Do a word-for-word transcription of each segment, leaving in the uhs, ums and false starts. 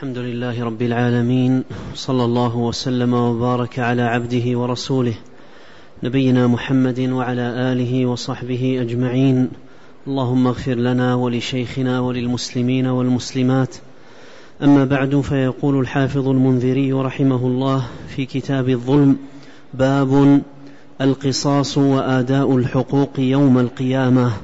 الحمد لله رب العالمين، صلى الله وسلم وبارك على عبده ورسوله نبينا محمد وعلى آله وصحبه أجمعين. اللهم اغفر لنا ولشيخنا وللمسلمين والمسلمات. أما بعد، فيقول الحافظ المنذري رحمه الله في كتاب الظلم: باب القصاص وآداء الحقوق يوم القيامة.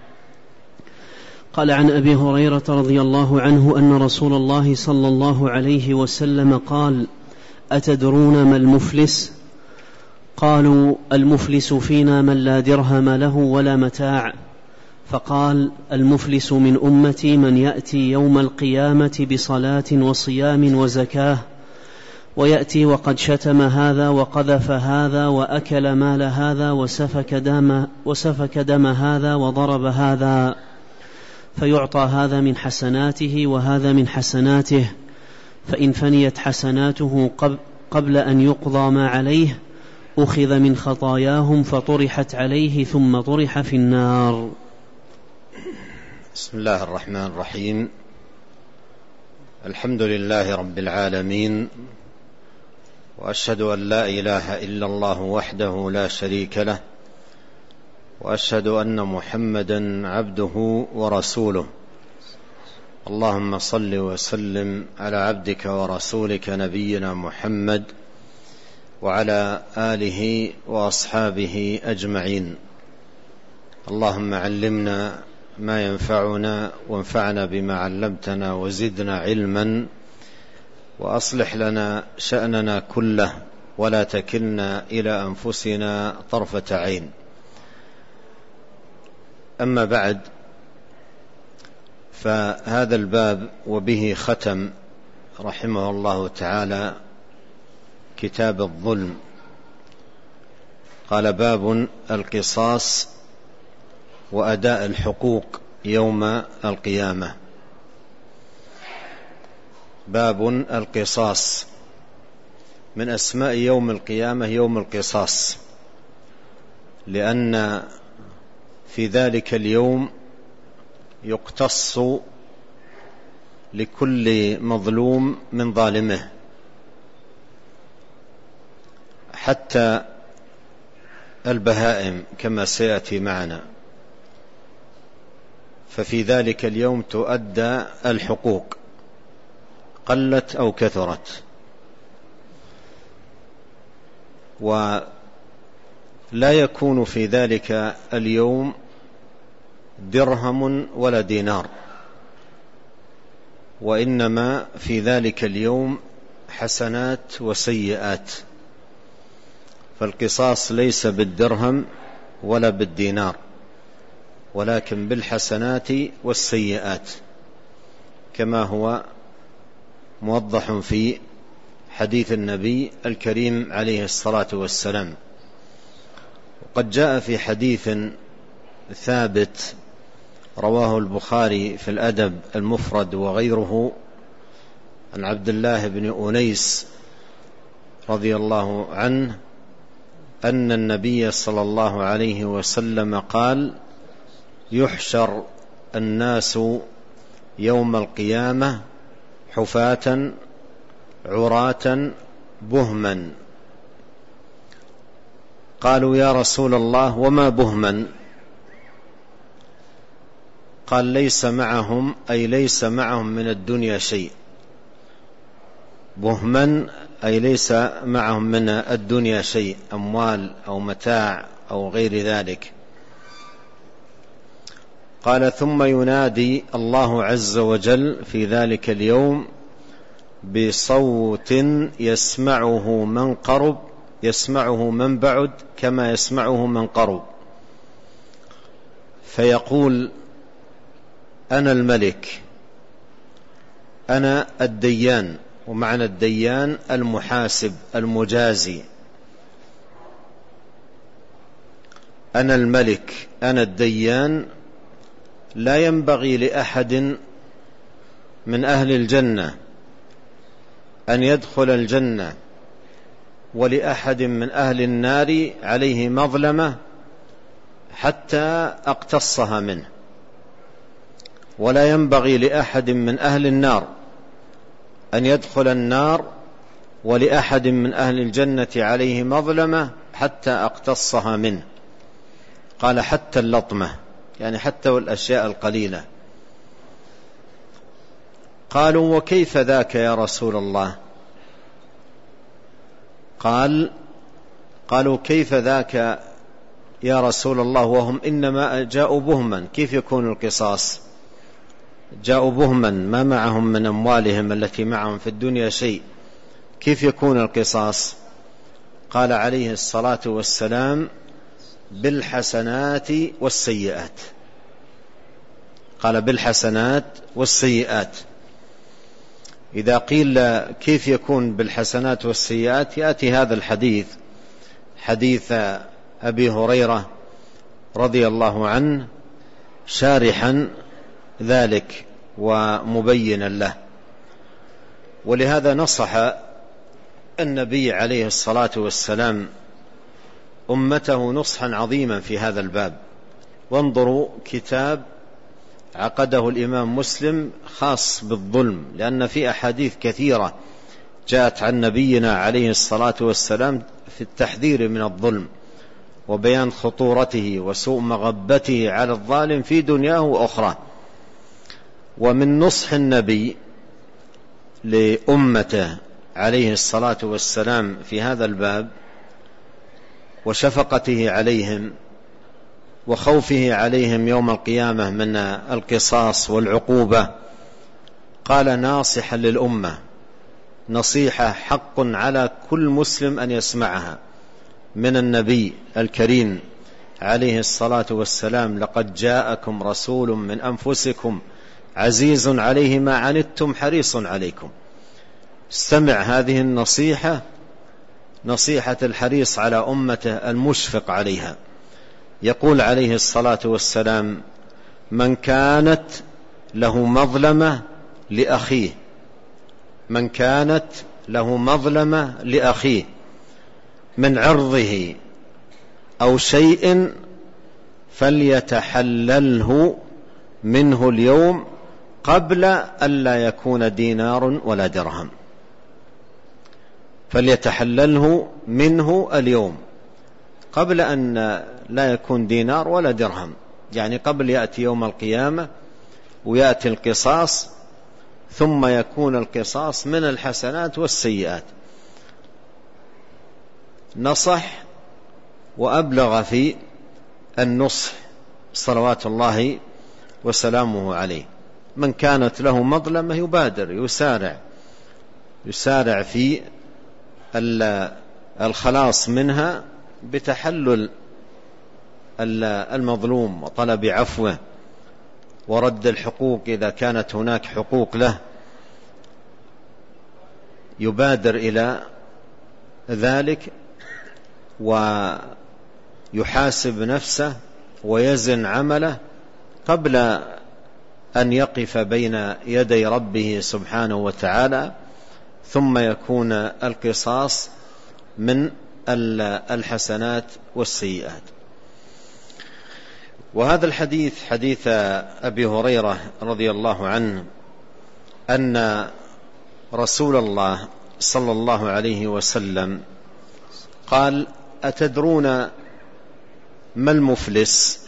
قال: عن أبي هريرة رضي الله عنه أن رسول الله صلى الله عليه وسلم قال: أتدرون ما المفلس؟ قالوا: المفلس فينا من لا درهم له ولا متاع. فقال: المفلس من أمتي من يأتي يوم القيامة بصلاة وصيام وزكاة، ويأتي وقد شتم هذا وقذف هذا وأكل مال هذا وسفك دم, وسفك دم هذا وضرب هذا، فيعطى هذا من حسناته وهذا من حسناته، فإن فنيت حسناته قبل أن يقضى ما عليه أخذ من خطاياهم فطرحت عليه ثم طرح في النار. بسم الله الرحمن الرحيم. الحمد لله رب العالمين، وأشهد أن لا إله إلا الله وحده لا شريك له، وأشهد أن محمدا عبده ورسوله. اللهم صل وسلم على عبدك ورسولك نبينا محمد وعلى آله وأصحابه أجمعين. اللهم علمنا ما ينفعنا وانفعنا بما علمتنا وزدنا علما، وأصلح لنا شأننا كله ولا تكلنا إلى أنفسنا طرفة عين. أما بعد، فهذا الباب وبه ختم رحمه الله تعالى كتاب الظلم. قال: باب القصاص وأداء الحقوق يوم القيامة. باب القصاص، من أسماء يوم القيامة يوم القصاص، لأن في ذلك اليوم يقتص لكل مظلوم من ظالمه، حتى البهائم كما سيأتي معنا. ففي ذلك اليوم تؤدى الحقوق قلت أو كثرت، ولا يكون في ذلك اليوم درهم ولا دينار، وإنما في ذلك اليوم حسنات وسيئات. فالقصاص ليس بالدرهم ولا بالدينار، ولكن بالحسنات والسيئات، كما هو موضح في حديث النبي الكريم عليه الصلاة والسلام. وقد جاء في حديث ثابت رواه البخاري في الأدب المفرد وغيره عن عبد الله بن أنيس رضي الله عنه أن النبي صلى الله عليه وسلم قال: يحشر الناس يوم القيامة حفاة عراة بهما. قالوا: يا رسول الله، وما بهما؟ قال: ليس معهم، أي ليس معهم من الدنيا شيء. بهما أي ليس معهم من الدنيا شيء، أموال أو متاع أو غير ذلك. قال: ثم ينادي الله عز وجل في ذلك اليوم بصوت يسمعه من قرب يسمعه من بعد كما يسمعه من قرب، فيقول: أنا الملك، أنا الديان. ومعنى الديان المحاسب المجازي. أنا الملك، أنا الديان. لا ينبغي لأحد من أهل الجنة أن يدخل الجنة، ولأحد من أهل النار عليه مظلمة حتى أقتصها منه، ولا ينبغي لأحد من أهل النار أن يدخل النار ولأحد من أهل الجنة عليه مظلمة حتى أقتصها منه. قال حتى اللطمة، يعني حتى والأشياء القليلة. قالوا وكيف ذاك يا رسول الله؟ قال قالوا كيف ذاك يا رسول الله وهم إنما جاءوا بهما، كيف يكون القصاص؟ جاءوا بهما ما معهم من أموالهم التي معهم في الدنيا شيء، كيف يكون القصاص؟ قال عليه الصلاة والسلام بالحسنات والسيئات. قال بالحسنات والسيئات. إذا قيل كيف يكون بالحسنات والسيئات يأتي هذا الحديث، حديث أبي هريرة رضي الله عنه، شارحا ذلك ومبينا له. ولهذا نصح النبي عليه الصلاة والسلام أمته نصحا عظيما في هذا الباب. وانظروا كتاب عقده الإمام مسلم خاص بالظلم، لأن في أحاديث كثيرة جاءت عن نبينا عليه الصلاة والسلام في التحذير من الظلم وبيان خطورته وسوء مغبته على الظالم في دنياه وأخرى. ومن نصح النبي لأمته عليه الصلاة والسلام في هذا الباب وشفقته عليهم وخوفه عليهم يوم القيامة من القصاص والعقوبة، قال ناصحا للأمة نصيحة حق على كل مسلم أن يسمعها من النبي الكريم عليه الصلاة والسلام: لقد جاءكم رسول من أنفسكم عزيز عليه ما عنتم حريص عليكم. استمع هذه النصيحة، نصيحة الحريص على أمته المشفق عليها. يقول عليه الصلاة والسلام: من كانت له مظلمة لأخيه من كانت له مظلمة لأخيه من عرضه أو شيء فليتحلله منه اليوم قبل أن لا يكون دينار ولا درهم. فليتحلله منه اليوم قبل أن لا يكون دينار ولا درهم، يعني قبل يأتي يوم القيامة ويأتي القصاص، ثم يكون القصاص من الحسنات والسيئات. نصح وأبلغ في النصح صلوات الله وسلامه عليه. من كانت له مظلمة يبادر يسارع يسارع في الخلاص منها بتحلل المظلوم وطلب عفوه ورد الحقوق إذا كانت هناك حقوق له، يبادر إلى ذلك ويحاسب نفسه ويزن عمله قبل أن يقف بين يدي ربه سبحانه وتعالى، ثم يكون القصاص من الحسنات والسيئات. وهذا الحديث حديث أبي هريرة رضي الله عنه أن رسول الله صلى الله عليه وسلم قال: أتدرون ما المفلس؟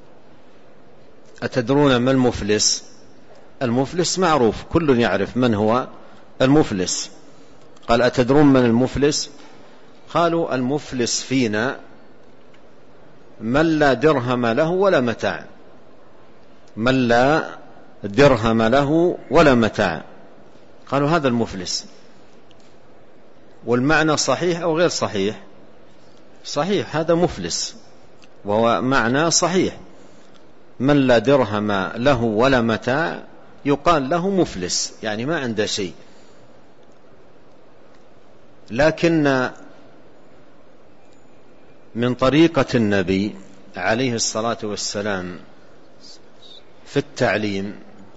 أتدرون ما المفلس؟ المفلس معروف، كل يعرف من هو المفلس. قال: أتدرون من المفلس؟ قالوا: المفلس فينا من لا درهم له ولا متاع. من لا درهم له ولا متاع. قالوا: هذا المفلس. والمعنى صحيح أو غير صحيح؟ صحيح، هذا مفلس، وهو معنى صحيح. من لا درهم له ولا متاع يقال له مفلس، يعني ما عنده شيء. لكن من طريقة النبي عليه الصلاة والسلام في التعليم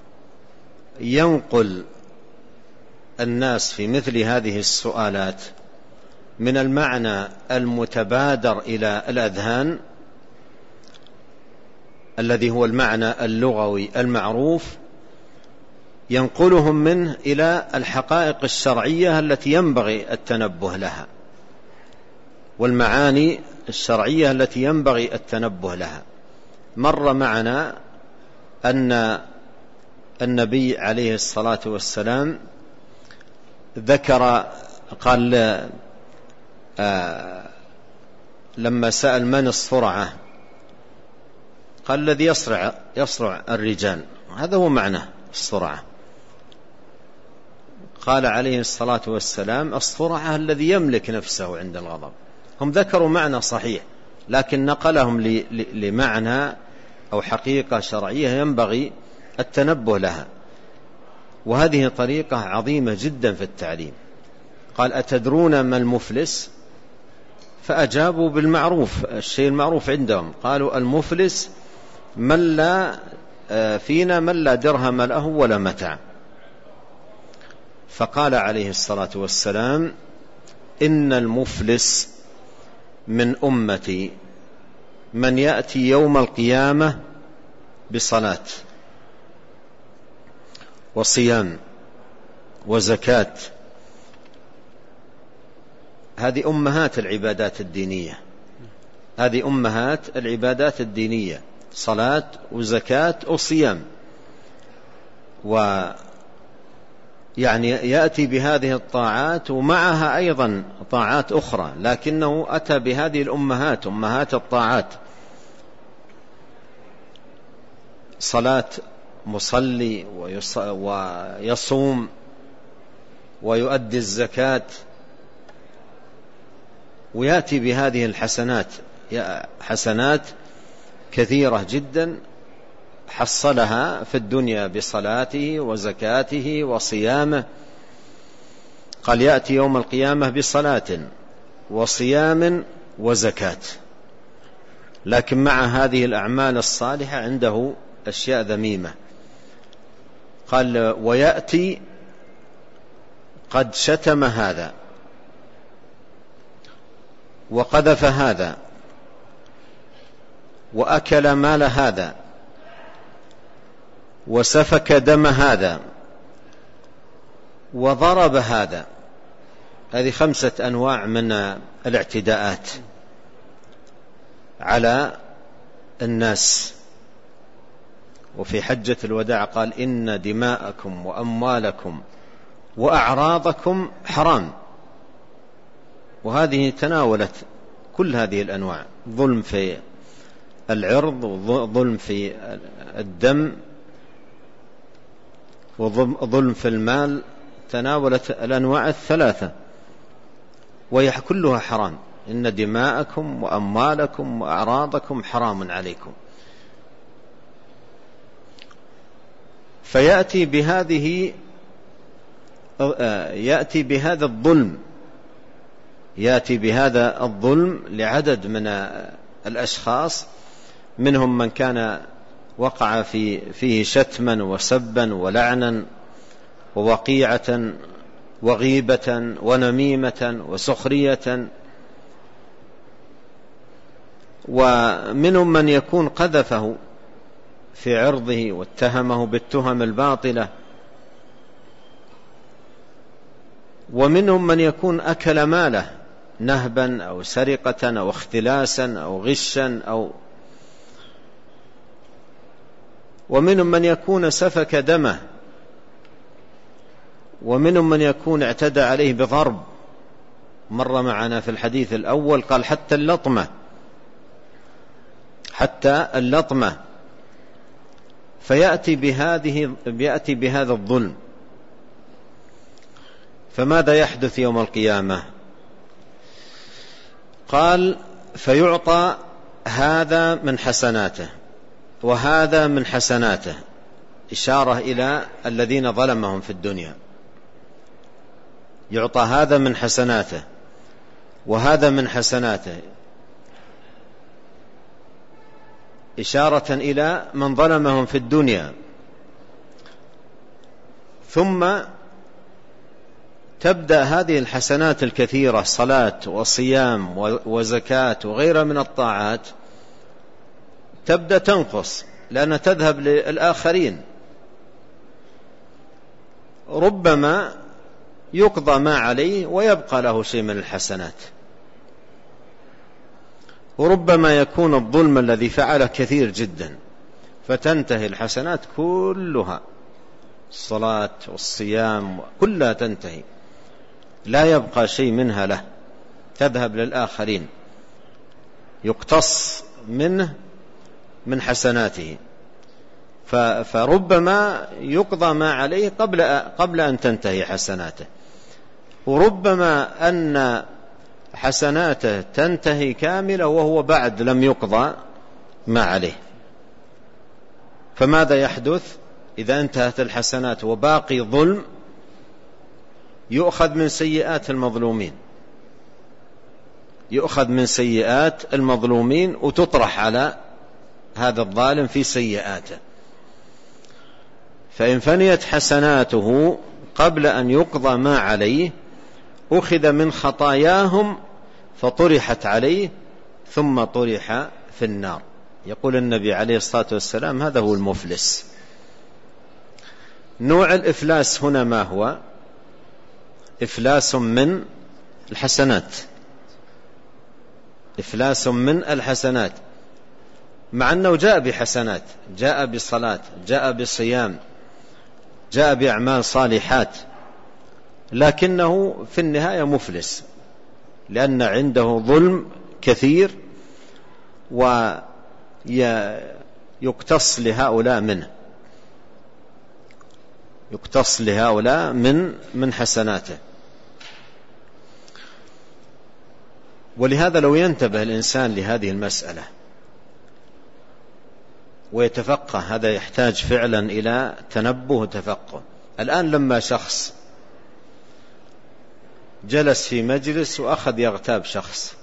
ينقل الناس في مثل هذه السؤالات من المعنى المتبادر إلى الأذهان الذي هو المعنى اللغوي المعروف، ينقلهم منه إلى الحقائق الشرعية التي ينبغي التنبه لها، والمعاني الشرعية التي ينبغي التنبه لها. مر معنا أن النبي عليه الصلاة والسلام ذكر، قال آه لما سأل من الصرعة قال الذي يصرع يصرع الرجال، هذا هو معنى الصرعة. قال عليه الصلاة والسلام الصرعة الذي يملك نفسه عند الغضب. هم ذكروا معنى صحيح، لكن نقلهم لمعنى أو حقيقة شرعية ينبغي التنبه لها، وهذه طريقة عظيمة جدا في التعليم. قال أتدرون ما المفلس؟ فأجابوا بالمعروف، الشيء المعروف عندهم. قالوا المفلس من لا فينا من لا درهم له ولا متاع. فقال عليه الصلاة والسلام إن المفلس من أمتي من يأتي يوم القيامة بصلاة وصيام وزكاة، هذه أمهات العبادات الدينية، هذه أمهات العبادات الدينية، صلاة وزكاة وصيام، ويعني يأتي بهذه الطاعات ومعها أيضا طاعات أخرى، لكنه أتى بهذه الأمهات، أمهات الطاعات، صلاة مصلي ويصوم ويؤدي الزكاة، ويأتي بهذه الحسنات، حسنات كثيرة جدا حصلها في الدنيا بصلاته وزكاته وصيامه. قال يأتي يوم القيامة بصلاة وصيام وزكاة، لكن مع هذه الأعمال الصالحة عنده أشياء ذميمة. قال ويأتي قد شتم هذا وقذف هذا وأكل مال هذا وسفك دم هذا وضرب هذا. هذه خمسة أنواع من الاعتداءات على الناس. وفي حجة الوداع قال إن دماءكم وأموالكم وأعراضكم حرام، وهذه تناولت كل هذه الأنواع، ظلم في العرض وظلم في الدم وظلم في المال، تناولت الأنواع الثلاثة وهي كلها حرام. إن دماءكم وأموالكم وأعراضكم حرام عليكم. فيأتي بهذه يأتي بهذا الظلم يأتي بهذا الظلم لعدد من الأشخاص، منهم من كان وقع في فيه شتما وسبا ولعنا ووقيعة وغيبة ونميمة وسخرية، ومنهم من يكون قذفه في عرضه واتهمه بالتهم الباطلة، ومنهم من يكون أكل ماله نهبا أو سرقة أو اختلاسا أو غشا، أو ومنهم من يكون سفك دمه، ومنهم من يكون اعتدى عليه بضرب. مر معنا في الحديث الأول قال حتى اللطمة حتى اللطمة فيأتي بهذه يأتي بهذا الظلم. فماذا يحدث يوم القيامة؟ قال فيعطى هذا من حسناته وهذا من حسناته، إشارة إلى الذين ظلمهم في الدنيا. يعطى هذا من حسناته وهذا من حسناته، إشارة إلى من ظلمهم في الدنيا. ثم تبدأ هذه الحسنات الكثيرة، صلاة وصيام وزكاة وغيرها من الطاعات، تبدأ تنقص لأنها تذهب للآخرين. ربما يقضى ما عليه ويبقى له شيء من الحسنات، وربما يكون الظلم الذي فعله كثير جدا فتنتهي الحسنات كلها، الصلاة والصيام كلها تنتهي، لا يبقى شيء منها له، تذهب للآخرين، يقتص منه من حسناته، فربما يقضى ما عليه قبل قبل أن تنتهي حسناته، وربما أن حسناته تنتهي كاملة وهو بعد لم يقضى ما عليه. فماذا يحدث إذا انتهت الحسنات وباقي ظلم؟ يؤخذ من سيئات المظلومين، يؤخذ من سيئات المظلومين وتطرح على هذا الظالم في سيئاته، فإن فنيت حسناته قبل أن يقضى ما عليه أخذ من خطاياهم فطرحت عليه ثم طرح في النار. يقول النبي عليه الصلاة والسلام هذا هو المفلس. نوع الإفلاس هنا ما هو؟ إفلاس من الحسنات، إفلاس من الحسنات، مع أنه جاء بحسنات، جاء بصلاة، جاء بصيام، جاء بأعمال صالحات، لكنه في النهاية مفلس، لأن عنده ظلم كثير ويقتص لهؤلاء منه، يقتص لهؤلاء من من حسناته. ولهذا لو ينتبه الإنسان لهذه المسألة ويتفقه، هذا يحتاج فعلا إلى تنبه وتفقه. الآن لما شخص جلس في مجلس وأخذ يغتاب شخص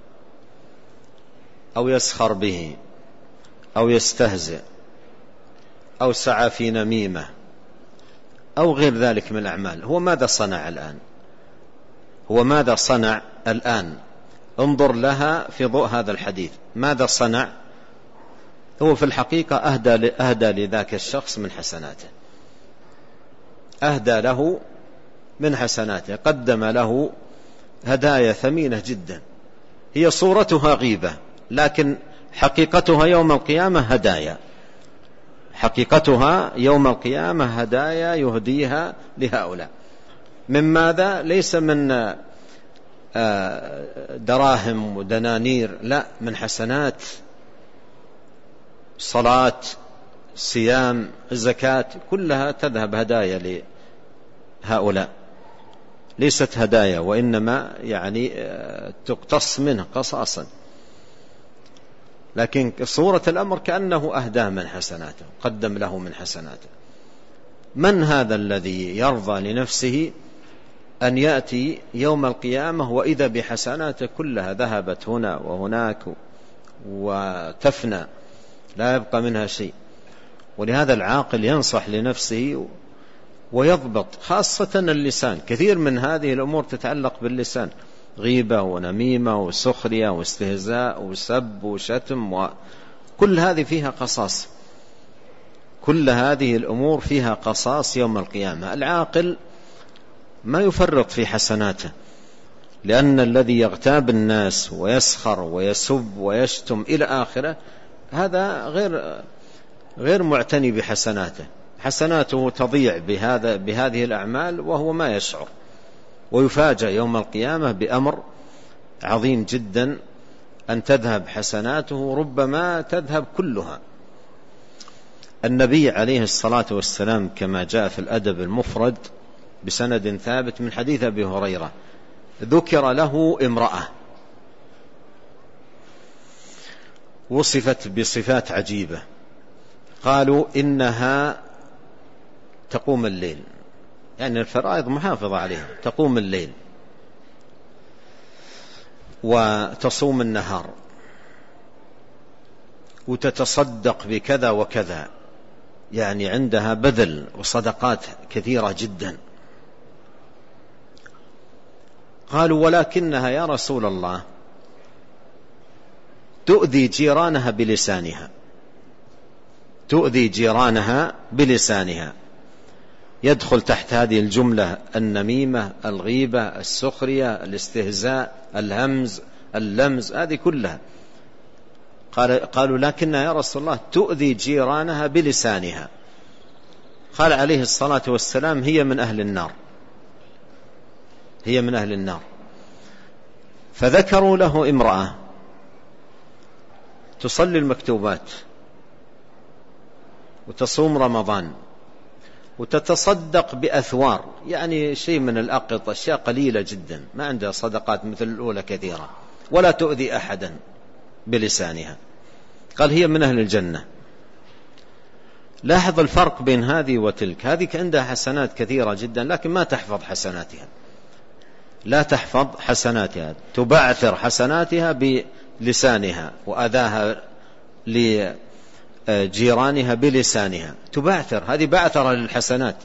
أو يسخر به أو يستهزئ أو سعى في نميمة أو غير ذلك من الأعمال، هو ماذا صنع الآن؟ هو ماذا صنع الآن؟ انظر لها في ضوء هذا الحديث، ماذا صنع؟ هو في الحقيقة أهدى, أهدى لذاك الشخص من حسناته، أهدى له من حسناته، قدم له هدايا ثمينة جدا، هي صورتها غيبة لكن حقيقتها يوم القيامة هدايا، حقيقتها يوم القيامة هدايا يهديها لهؤلاء. من ماذا؟ ليس من دراهم ودنانير، لا، من حسنات، صلاة، صيام، زكاة، كلها تذهب هدايا لهؤلاء، ليست هدايا وإنما يعني تقتص منه قصاصا، لكن صورة الأمر كأنه أهداه من حسناته، قدم له من حسناته. من هذا الذي يرضى لنفسه أن يأتي يوم القيامة وإذا بحسناته كلها ذهبت هنا وهناك وتفنى، لا يبقى منها شيء؟ ولهذا العاقل ينصح لنفسه ويضبط، خاصة اللسان، كثير من هذه الأمور تتعلق باللسان، غيبة ونميمة وسخرية واستهزاء وسب وشتم، وكل هذه فيها قصاص، كل هذه الأمور فيها قصاص يوم القيامة. العاقل ما يفرط في حسناته، لأن الذي يغتاب الناس ويسخر ويسب ويشتم إلى آخره هذا غير غير معتني بحسناته، حسناته تضيع بهذا بهذه الأعمال وهو ما يشعر، ويفاجأ يوم القيامة بأمر عظيم جدا، أن تذهب حسناته، ربما تذهب كلها. النبي عليه الصلاة والسلام كما جاء في الأدب المفرد بسند ثابت من حديث أبي هريرة، ذكر له امرأة وصفت بصفات عجيبة، قالوا إنها تقوم الليل، يعني الفرائض محافظة عليها، تقوم الليل وتصوم النهار وتتصدق بكذا وكذا، يعني عندها بذل وصدقات كثيرة جدا. قالوا ولكنها يا رسول الله تؤذي جيرانها بلسانها، تؤذي جيرانها بلسانها، يدخل تحت هذه الجملة النميمة، الغيبة، السخرية، الاستهزاء، الهمز، اللمز، هذه كلها. قال قالوا لكنها يا رسول الله تؤذي جيرانها بلسانها. قال عليه الصلاة والسلام هي من أهل النار، هي من أهل النار. فذكروا له امرأة تصلي المكتوبات وتصوم رمضان وتتصدق بأثوار، يعني شيء من الأقط، أشياء قليلة جدا، ما عندها صدقات مثل الأولى كثيرة، ولا تؤذي أحدا بلسانها. قال هي من أهل الجنة. لاحظ الفرق بين هذه وتلك. هذه عندها حسنات كثيرة جدا لكن ما تحفظ حسناتها، لا تحفظ حسناتها، تبعثر حسناتها بلسانها وأذاها لجيرانها بلسانها، تبعثر، هذه بعثرة للحسنات.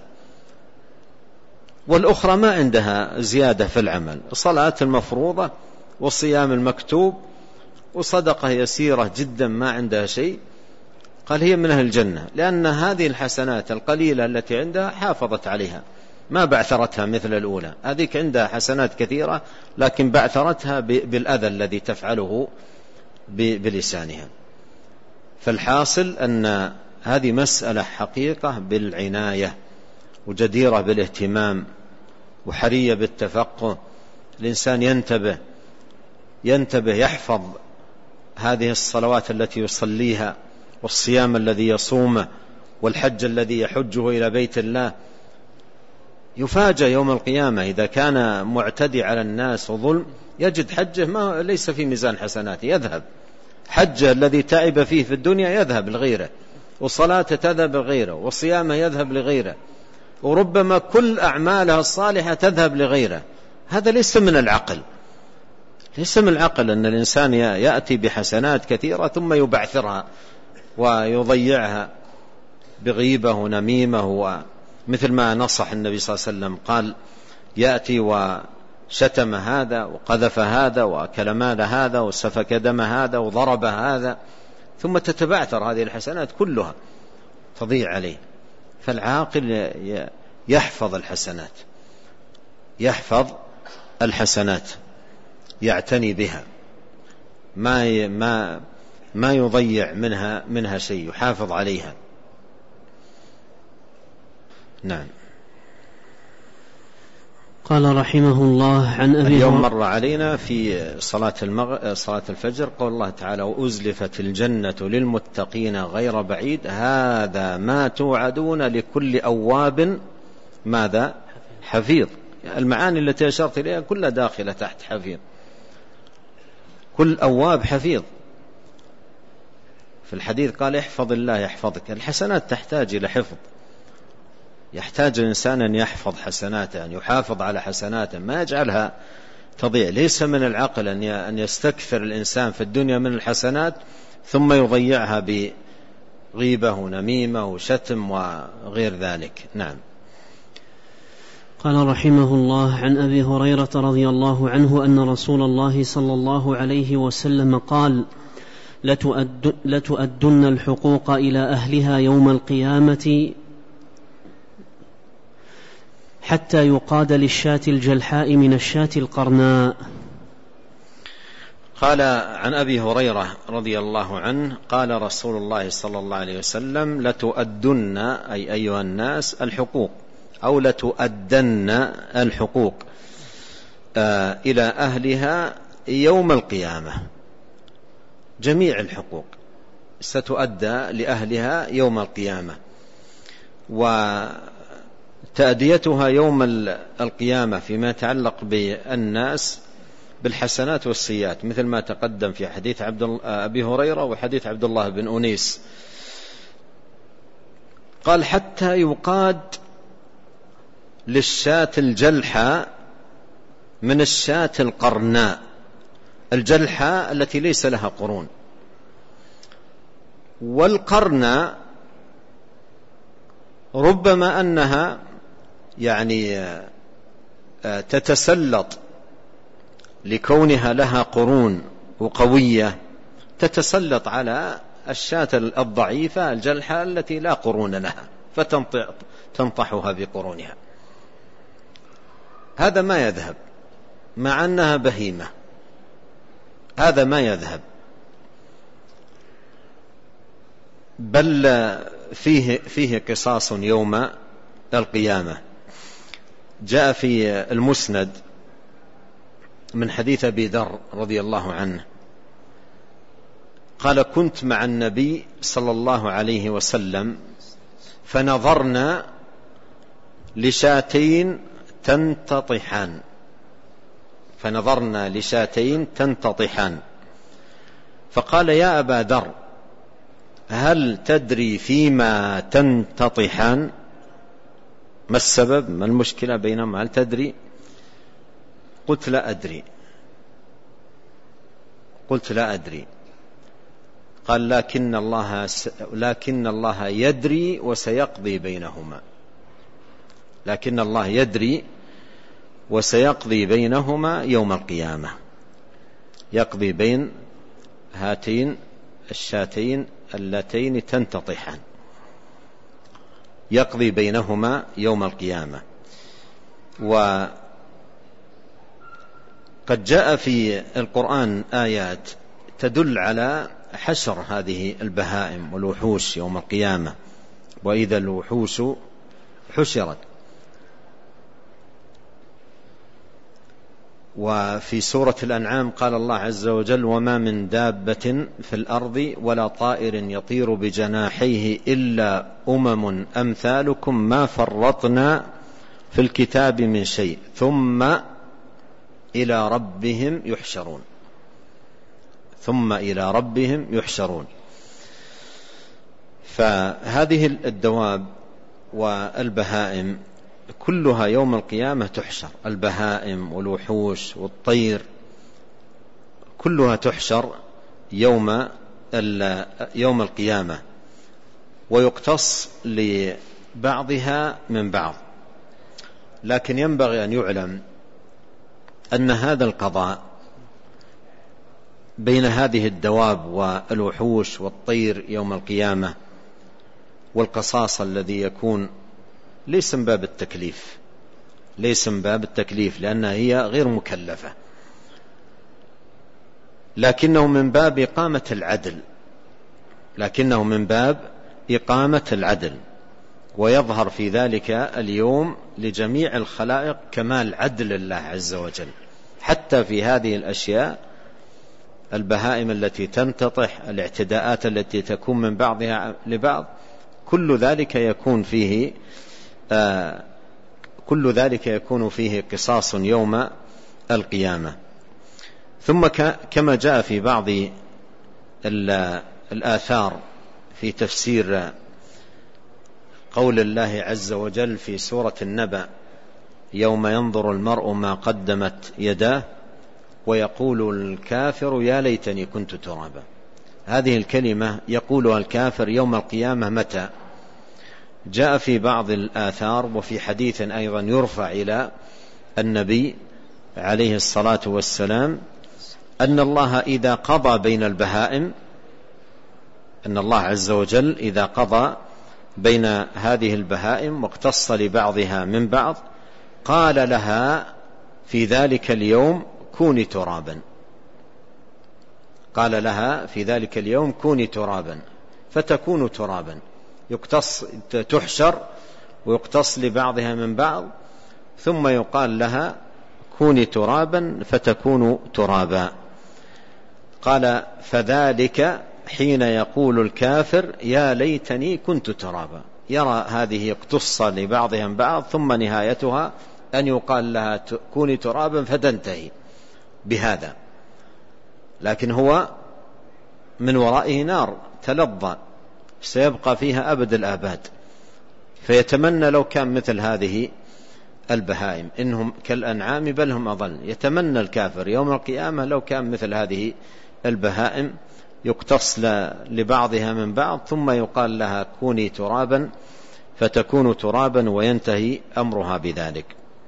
والأخرى ما عندها زيادة في العمل، الصلاة المفروضة والصيام المكتوب وصدقة يسيرة جدا ما عندها شيء. قال هي من أهل الجنة لأن هذه الحسنات القليلة التي عندها حافظت عليها، ما بعثرتها مثل الأولى. هذيك عندها حسنات كثيرة لكن بعثرتها بالأذى الذي تفعله بلسانها. فالحاصل أن هذه مسألة حقيقة بالعناية وجديرة بالاهتمام وحرية بالتفقه. الإنسان ينتبه ينتبه يحفظ هذه الصلوات التي يصليها والصيام الذي يصومه والحج الذي يحجه إلى بيت الله. يفاجأ يوم القيامة إذا كان معتدي على الناس وظلم يجد حجه ما ليس في ميزان حسناته، يذهب حجه الذي تعب فيه في الدنيا يذهب لغيره، وصلاته تذهب لغيره، وصيامه يذهب لغيره، وربما كل أعمالها الصالحة تذهب لغيره. هذا ليس من العقل، ليس من العقل أن الإنسان يأتي بحسنات كثيرة ثم يبعثرها ويضيعها بغيبة ونميمة، ومثل ما نصح النبي صلى الله عليه وسلم قال يأتي وشتم هذا وقذف هذا وأكل مال هذا وسفك دم هذا وضرب هذا، ثم تتبعثر هذه الحسنات كلها تضيع عليه. فالعاقل يحفظ الحسنات، يحفظ الحسنات، يعتني بها، ما ما ما يضيع منها منها شيء، يحافظ عليها. نعم. قال رحمه الله عن أبي اليوم مر علينا في صلاة المغ... صلاة الفجر قول الله تعالى وأزلفت الجنة للمتقين غير بعيد هذا ما توعدون لكل أواب ماذا حفيظ. المعاني التي أشرت إليها كلها داخلة تحت حفيظ، كل أواب حفيظ. في الحديث قال احفظ الله يحفظك. الحسنات تحتاج إلى حفظ، يحتاج الإنسان أن يحفظ حسناته، أن يحافظ على حسناته، ما يجعلها تضيع. ليس من العقل أن يستكثر الإنسان في الدنيا من الحسنات ثم يضيعها بغيبة ونميمة وشتم وغير ذلك. نعم. قال رحمه الله عن أبي هريرة رضي الله عنه أن رسول الله صلى الله عليه وسلم قال لتؤد لتؤدن الحقوق إلى أهلها يوم القيامة حتى يقاد للشاة الجلحاء من الشاة القرناء. قال عن أبي هريرة رضي الله عنه قال رسول الله صلى الله عليه وسلم لتؤدن أي أيها الناس الحقوق أو لتؤدن الحقوق آه إلى أهلها يوم القيامة. جميع الحقوق ستؤدى لأهلها يوم القيامة، وتأديتها يوم القيامة فيما يتعلق بالناس بالحسنات والسيئات مثل ما تقدم في حديث عبد أبي هريرة وحديث عبد الله بن أنيس. قال حتى يقاد للشاة الجلحة من الشاة القرناء. الجلحة التي ليس لها قرون، والقرناء ربما أنها يعني تتسلط لكونها لها قرون وقوية، تتسلط على الشاة الضعيفة الجلحة التي لا قرون لها تنطحها بقرونها. هذا ما يذهب مع أنها بهيمة، هذا ما يذهب، بل فيه, فيه قصاص يوم القيامة. جاء في المسند من حديث أبي ذر رضي الله عنه قال: كنت مع النبي صلى الله عليه وسلم فنظرنا لشاتين تنتطحان فنظرنا لشاتين تنتطحان فقال: يا أبا ذر، هل تدري فيما تنتطحان؟ ما السبب؟ ما المشكلة بينهما؟ هل تدري؟ قلت: لا أدري. قلت: لا أدري. قال: لكن الله لكن الله يدري وسيقضي بينهما. لكن الله يدري وسيقضي بينهما يوم القيامة. يقضي بين هاتين الشاتين اللتين تنتطحان، يقضي بينهما يوم القيامة. وقد جاء في القرآن آيات تدل على حشر هذه البهائم والوحوش يوم القيامة: وإذا الوحوش حشرت. وفي سورة الأنعام قال الله عز وجل: وما من دابة في الأرض ولا طائر يطير بجناحيه إلا أمم أمثالكم ما فرطنا في الكتاب من شيء ثم إلى ربهم يحشرون. ثم إلى ربهم يحشرون. فهذه الدواب والبهائم كلها يوم القيامة تحشر، البهائم والوحوش والطير كلها تحشر يوم يوم القيامة، ويقتص لبعضها من بعض. لكن ينبغي أن يعلم أن هذا القضاء بين هذه الدواب والوحوش والطير يوم القيامة والقصاص الذي يكون ليس من باب التكليف، ليس من باب التكليف لأنها هي غير مكلفة، لكنه من باب إقامة العدل، لكنه من باب إقامة العدل. ويظهر في ذلك اليوم لجميع الخلائق كمال عدل الله عز وجل، حتى في هذه الأشياء، البهائم التي تنتطح، الاعتداءات التي تكون من بعضها لبعض، كل ذلك يكون فيه آه كل ذلك يكون فيه قصاص يوم القيامة. ثم كما جاء في بعض الآثار في تفسير قول الله عز وجل في سورة النبأ: يوم ينظر المرء ما قدمت يداه ويقول الكافر يا ليتني كنت ترابا. هذه الكلمة يقولها الكافر يوم القيامة متى؟ جاء في بعض الآثار وفي حديث أيضا يرفع إلى النبي عليه الصلاة والسلام أن الله إذا قضى بين البهائم، أن الله عز وجل إذا قضى بين هذه البهائم واقتص لبعضها من بعض قال لها في ذلك اليوم كوني ترابا، قال لها في ذلك اليوم كوني ترابا فتكون ترابا، يقتص تحشر ويقتص لبعضها من بعض، ثم يقال لها كوني ترابا فتكون ترابا. قال: فذلك حين يقول الكافر يا ليتني كنت ترابا، يرى هذه يقتص لبعضها من بعض ثم نهايتها أن يقال لها كوني ترابا فتنتهي بهذا، لكن هو من ورائه نار تلظى سيبقى فيها أبد الآباد، فيتمنى لو كان مثل هذه البهائم، إنهم كالأنعام بل هم أضل. يتمنى الكافر يوم القيامة لو كان مثل هذه البهائم يقتص لبعضها من بعض ثم يقال لها كوني ترابا فتكون ترابا وينتهي أمرها بذلك.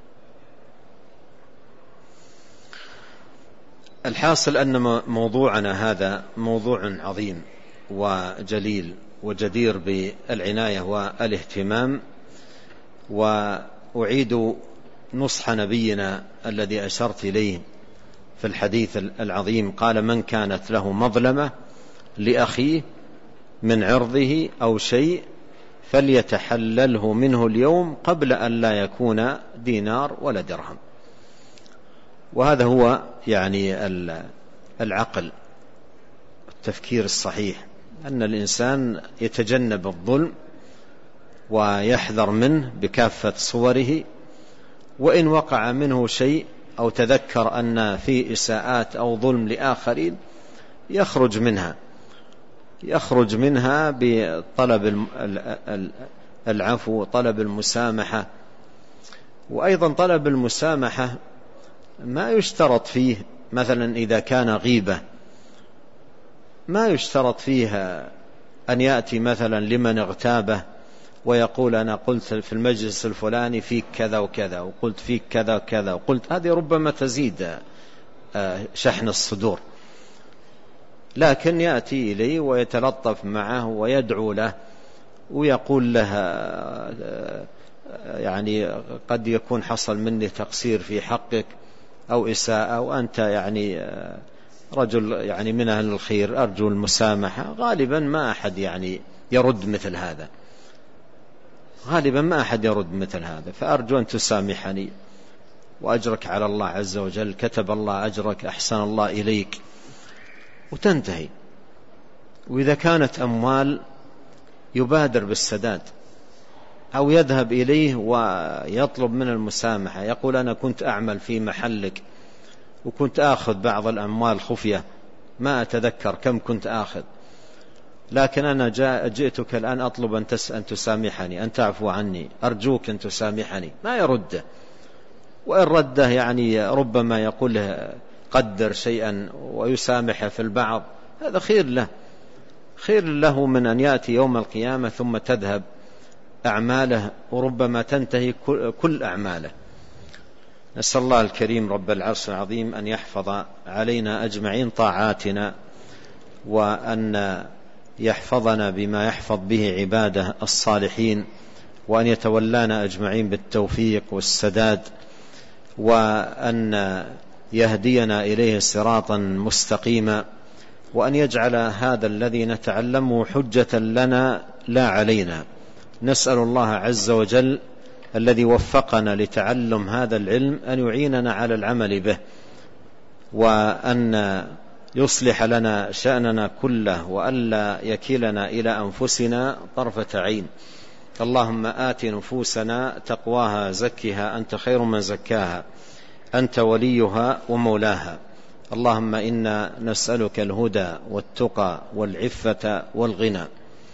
الحاصل أن موضوعنا هذا موضوع عظيم وجليل وجدير بالعناية والاهتمام، وأعيد نصح نبينا الذي أشرت إليه في الحديث العظيم، قال: من كانت له مظلمة لأخيه من عرضه أو شيء فليتحلله منه اليوم قبل أن لا يكون دينار ولا درهم. وهذا هو يعني العقل، التفكير الصحيح، أن الإنسان يتجنب الظلم ويحذر منه بكافة صوره، وإن وقع منه شيء أو تذكر أن في إساءات أو ظلم لآخرين يخرج منها يخرج منها بطلب العفو، طلب المسامحة. وأيضا طلب المسامحة ما يشترط فيه، مثلا إذا كان غيبة ما يشترط فيها أن يأتي مثلا لمن اغتابه ويقول: أنا قلت في المجلس الفلاني فيك كذا وكذا، وقلت فيك كذا وكذا وقلت. هذه ربما تزيد شحن الصدور، لكن يأتي إليه ويتلطف معه ويدعو له ويقول له: يعني قد يكون حصل مني تقصير في حقك أو إساءة، وأنت يعني رجل يعني من أهل الخير، أرجو المسامحة. غالبا ما أحد يعني يرد مثل هذا، غالبا ما أحد يرد مثل هذا، فأرجو أن تسامحني وأجرك على الله عز وجل، كتب الله أجرك، أحسن الله إليك، وتنتهي. وإذا كانت أموال يبادر بالسداد، أو يذهب إليه ويطلب من المسامحة، يقول: أنا كنت أعمل في محلك وكنت آخذ بعض الأموال خفية، ما أتذكر كم كنت آخذ، لكن أنا جئتك الآن أطلب أن تسامحني، أن تعفو عني، أرجوك أن تسامحني. ما يرده، وإن رده يعني ربما يقول له قدر شيئا ويسامح في البعض، هذا خير له، خير له من أن يأتي يوم القيامة ثم تذهب أعماله، وربما تنتهي كل أعماله. نسأل الله الكريم رب العرش العظيم أن يحفظ علينا أجمعين طاعاتنا، وأن يحفظنا بما يحفظ به عباده الصالحين، وأن يتولانا أجمعين بالتوفيق والسداد، وأن يهدينا إليه صراطا مستقيما، وأن يجعل هذا الذي نتعلمه حجة لنا لا علينا. نسأل الله عز وجل الذي وفقنا لتعلم هذا العلم أن يعيننا على العمل به، وأن يصلح لنا شأننا كله، وألا يكلنا إلى أنفسنا طرفة عين. اللهم آت نفوسنا تقواها، زكها أنت خير من زكاها، أنت وليها ومولاها. اللهم إنا نسألك الهدى والتقى والعفة والغنى.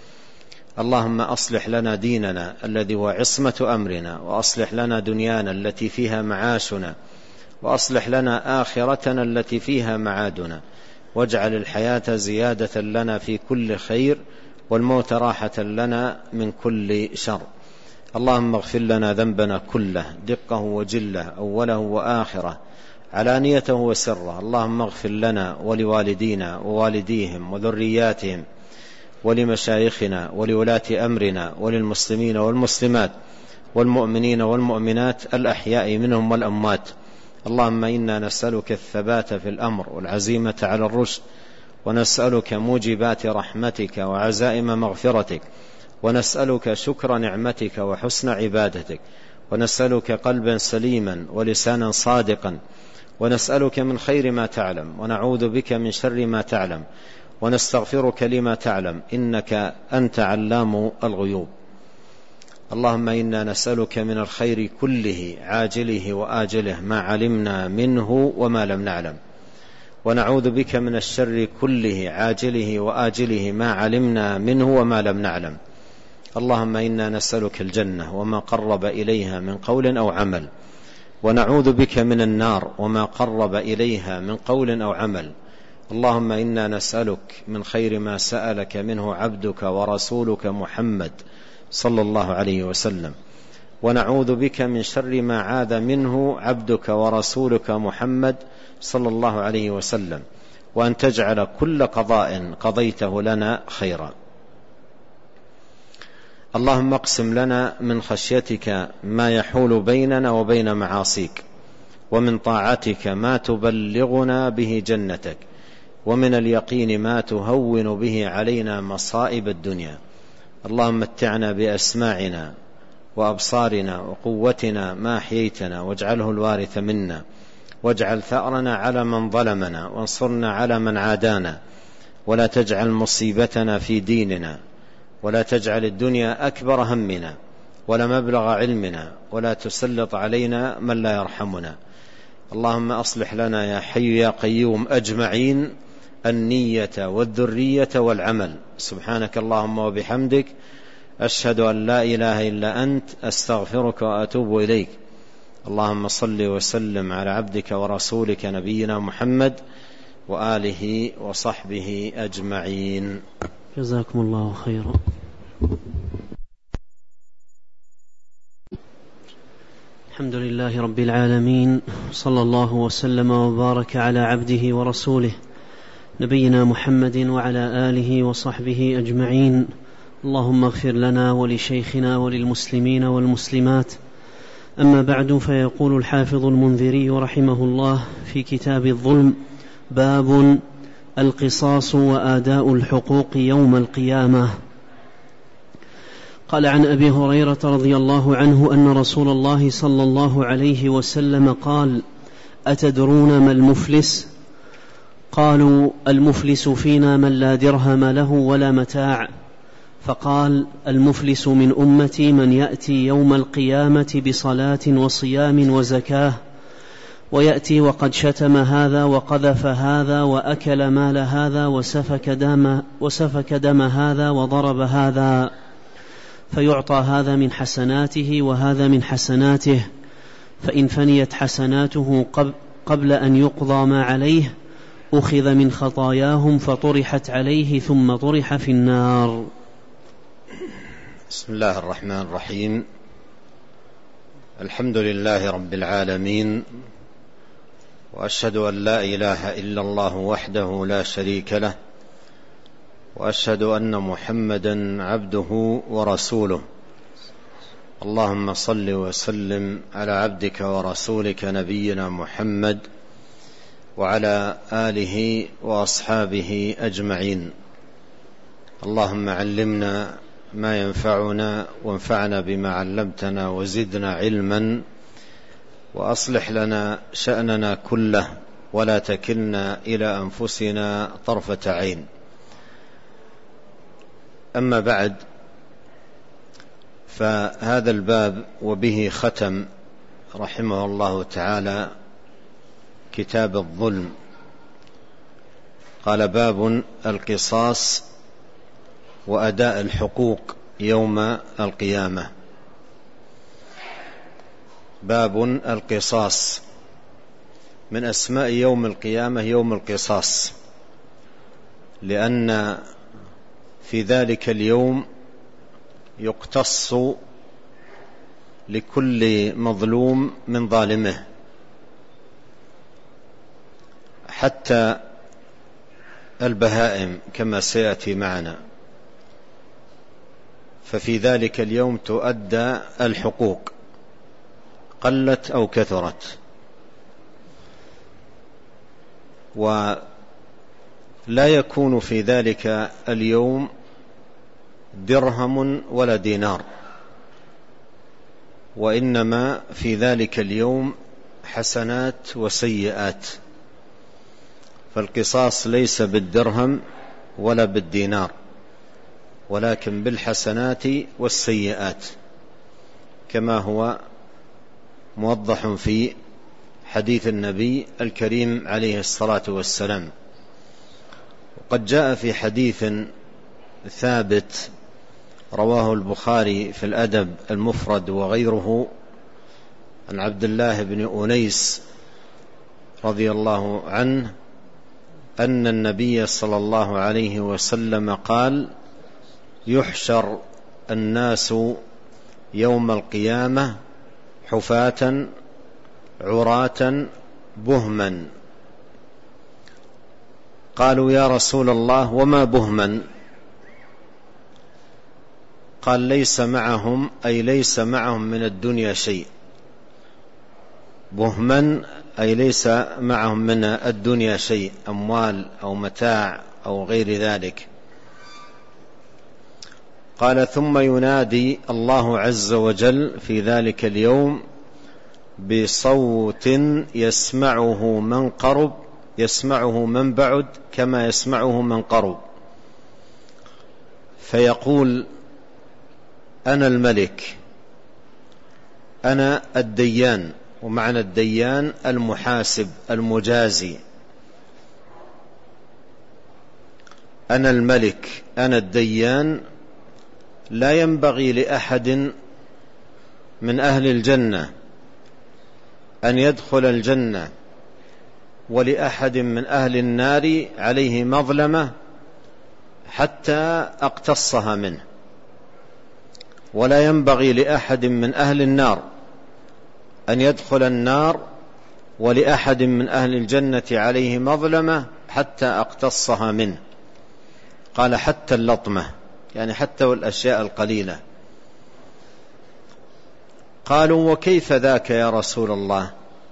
اللهم أصلح لنا ديننا الذي هو عصمة أمرنا، وأصلح لنا دنيانا التي فيها معاشنا، وأصلح لنا آخرتنا التي فيها معادنا، واجعل الحياة زيادة لنا في كل خير، والموت راحة لنا من كل شر. اللهم اغفر لنا ذنبنا كله، دقه وجله، أوله وآخره، علانيته وسره. اللهم اغفر لنا ولوالدينا ووالديهم وذرياتهم، ولمشايخنا ولولاة أمرنا، وللمسلمين والمسلمات والمؤمنين والمؤمنات الأحياء منهم والأموات. اللهم إنا نسألك الثبات في الأمر والعزيمة على الرشد، ونسألك موجبات رحمتك وعزائم مغفرتك، ونسألك شكر نعمتك وحسن عبادتك، ونسألك قلبا سليما ولسانا صادقا، ونسألك من خير ما تعلم، ونعوذ بك من شر ما تعلم، ونستغفرك لما تعلم، إنك أنت علام الغيوب. اللهم إنا نسألك من الخير كله عاجله وآجله ما علمنا منه وما لم نعلم، ونعوذ بك من الشر كله عاجله وآجله ما علمنا منه وما لم نعلم. اللهم إنا نسألك الجنة وما قرب إليها من قول أو عمل، ونعوذ بك من النار وما قرب إليها من قول أو عمل. اللهم إنا نسألك من خير ما سألك منه عبدك ورسولك محمد صلى الله عليه وسلم، ونعوذ بك من شر ما عاذ منه عبدك ورسولك محمد صلى الله عليه وسلم، وأن تجعل كل قضاء قضيته لنا خيرا. اللهم اقسم لنا من خشيتك ما يحول بيننا وبين معاصيك، ومن طاعتك ما تبلغنا به جنتك، ومن اليقين ما تهون به علينا مصائب الدنيا. اللهم متعنا بأسماعنا وأبصارنا وقوتنا ما أحييتنا، واجعله الوارث منا، واجعل ثأرنا على من ظلمنا، وانصرنا على من عادانا، ولا تجعل مصيبتنا في ديننا، ولا تجعل الدنيا أكبر همنا ولا مبلغ علمنا، ولا تسلط علينا من لا يرحمنا. اللهم أصلح لنا يا حي يا قيوم أجمعين النية والذرية والعمل. سبحانك اللهم وبحمدك، أشهد أن لا إله إلا أنت، أستغفرك وأتوب إليك. اللهم صل وسلم على عبدك ورسولك نبينا محمد وآله وصحبه أجمعين. جزاكم الله خيرا. الحمد لله رب العالمين، صلى الله وسلم وبارك على عبده ورسوله نبينا محمد وعلى آله وصحبه أجمعين. اللهم اغفر لنا ولشيخنا وللمسلمين والمسلمات. أما بعد، فيقول الحافظ المنذري رحمه الله في كتاب الظلم: باب القصاص وآداء الحقوق يوم القيامة. قال عن أبي هريرة رضي الله عنه أن رسول الله صلى الله عليه وسلم قال: أتدرون ما المفلس؟ قالوا: المفلس فينا من لا درهم له ولا متاع. فقال: المفلس من أمتي من يأتي يوم القيامة بصلاة وصيام وزكاة، ويأتي وقد شتم هذا وقذف هذا وأكل مال هذا وسفك دم, وسفك دم هذا وضرب هذا، فيعطى هذا من حسناته وهذا من حسناته، فإن فنيت حسناته قبل أن يقضى ما عليه أخذ من خطاياهم فطرحت عليه ثم طرح في النار. بسم الله الرحمن الرحيم. الحمد لله رب العالمين، وأشهد أن لا إله إلا الله وحده لا شريك له، وأشهد أن محمدا عبده ورسوله. اللهم صل وسلم على عبدك ورسولك نبينا محمد وعلى آله وأصحابه أجمعين. اللهم علمنا ما ينفعنا، وانفعنا بما علمتنا، وزدنا علما، وأصلح لنا شأننا كله، ولا تكلنا إلى أنفسنا طرفة عين. أما بعد، فهذا الباب وبه ختم رحمه الله تعالى كتاب الظلم. قال: باب القصاص وأداء الحقوق يوم القيامة. باب القصاص، من أسماء يوم القيامة يوم القصاص، لأن في ذلك اليوم يقتص لكل مظلوم من ظالمه، حتى البهائم كما سيأتي معنا. ففي ذلك اليوم تؤدى الحقوق قلت أو كثرت، ولا يكون في ذلك اليوم درهم ولا دينار، وإنما في ذلك اليوم حسنات وسيئات. فالقصاص ليس بالدرهم ولا بالدينار، ولكن بالحسنات والسيئات، كما هو موضح في حديث النبي الكريم عليه الصلاة والسلام. وقد جاء في حديث ثابت رواه البخاري في الأدب المفرد وغيره عن عبد الله بن أنيس رضي الله عنه أن النبي صلى الله عليه وسلم قال: يحشر الناس يوم القيامة حفاة عراة بهما. قالوا: يا رسول الله، وما بهما؟ قال ليس معهم أي ليس معهم من الدنيا شيء. بهما أي ليس معهم من الدنيا شيء، أموال أو متاع أو غير ذلك. قال ثم ينادي الله عز وجل في ذلك اليوم بصوت يسمعه من قرب يسمعه من بعد كما يسمعه من قرب، فيقول: أنا الملك، أنا الديان. ومعنى الديان المحاسب المجازي. أنا الملك، أنا الديان. لا ينبغي لأحد من أهل الجنة أن يدخل الجنة، ولأحد من أهل النار عليه مظلمة حتى أقتصها منه، ولا ينبغي لأحد من أهل النار أن يدخل النار ولأحد من أهل الجنة عليه مظلمة حتى أقتصها منه. قال: حتى اللطمة، يعني حتى والأشياء القليلة. قالوا: وكيف ذاك يا رسول الله؟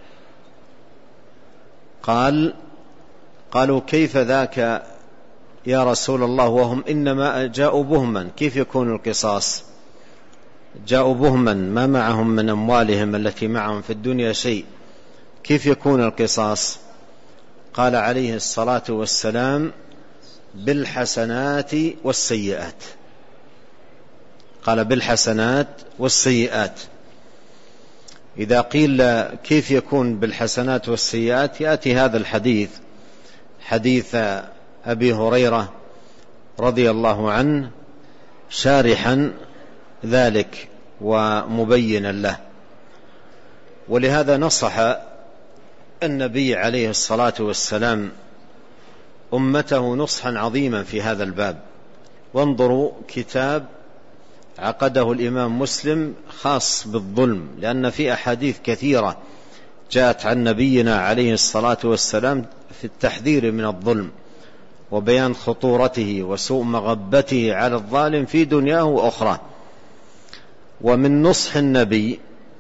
قال قالوا: كيف ذاك يا رسول الله وهم إنما جاءوا بهما؟ كيف يكون القصاص؟ جاءوا بهما، ما معهم من أموالهم التي معهم في الدنيا شيء، كيف يكون القصاص؟ قال عليه الصلاة والسلام: بالحسنات والسيئات. قال: بالحسنات والسيئات. إذا قيل كيف يكون بالحسنات والسيئات، يأتي هذا الحديث، حديث أبي هريرة رضي الله عنه، شارحا ذلك ومبينا له. ولهذا نصح النبي عليه الصلاة والسلام أمته نصحا عظيما في هذا الباب. وانظروا كتاب عقده الإمام مسلم خاص بالظلم، لأن في أحاديث كثيرة جاءت عن نبينا عليه الصلاة والسلام في التحذير من الظلم وبيان خطورته وسوء مغبته على الظالم في دنياه وأخرى. ومن نصح النبي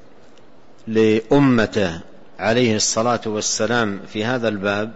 لأمته عليه الصلاة والسلام في هذا الباب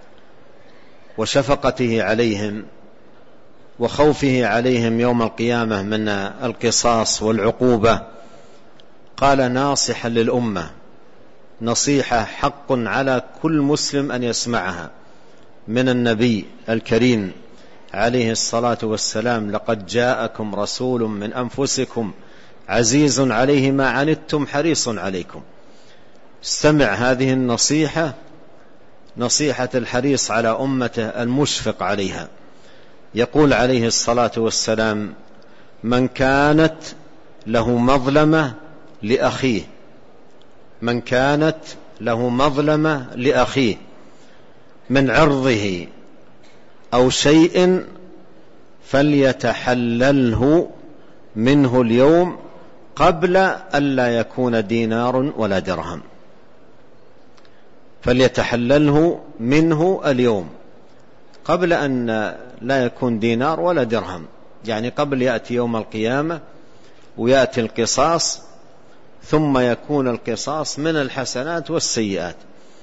وشفقته عليهم وخوفه عليهم يوم القيامة من القصاص والعقوبة، قال ناصحا للأمة نصيحة حق على كل مسلم أن يسمعها من النبي الكريم عليه الصلاة والسلام: لقد جاءكم رسول من أنفسكم عزيز عليه ما عنتم حريص عليكم. استمع هذه النصيحة، نصيحة الحريص على أمته المشفق عليها. يقول عليه الصلاة والسلام: من كانت له مظلمة لأخيه من كانت له مظلمة لأخيه من عرضه أو شيء فليتحلله منه اليوم قبل أن لا يكون دينار ولا درهم. فليتحلله منه اليوم قبل أن لا يكون دينار ولا درهم، يعني قبل يأتي يوم القيامة ويأتي القصاص، ثم يكون القصاص من الحسنات والسيئات.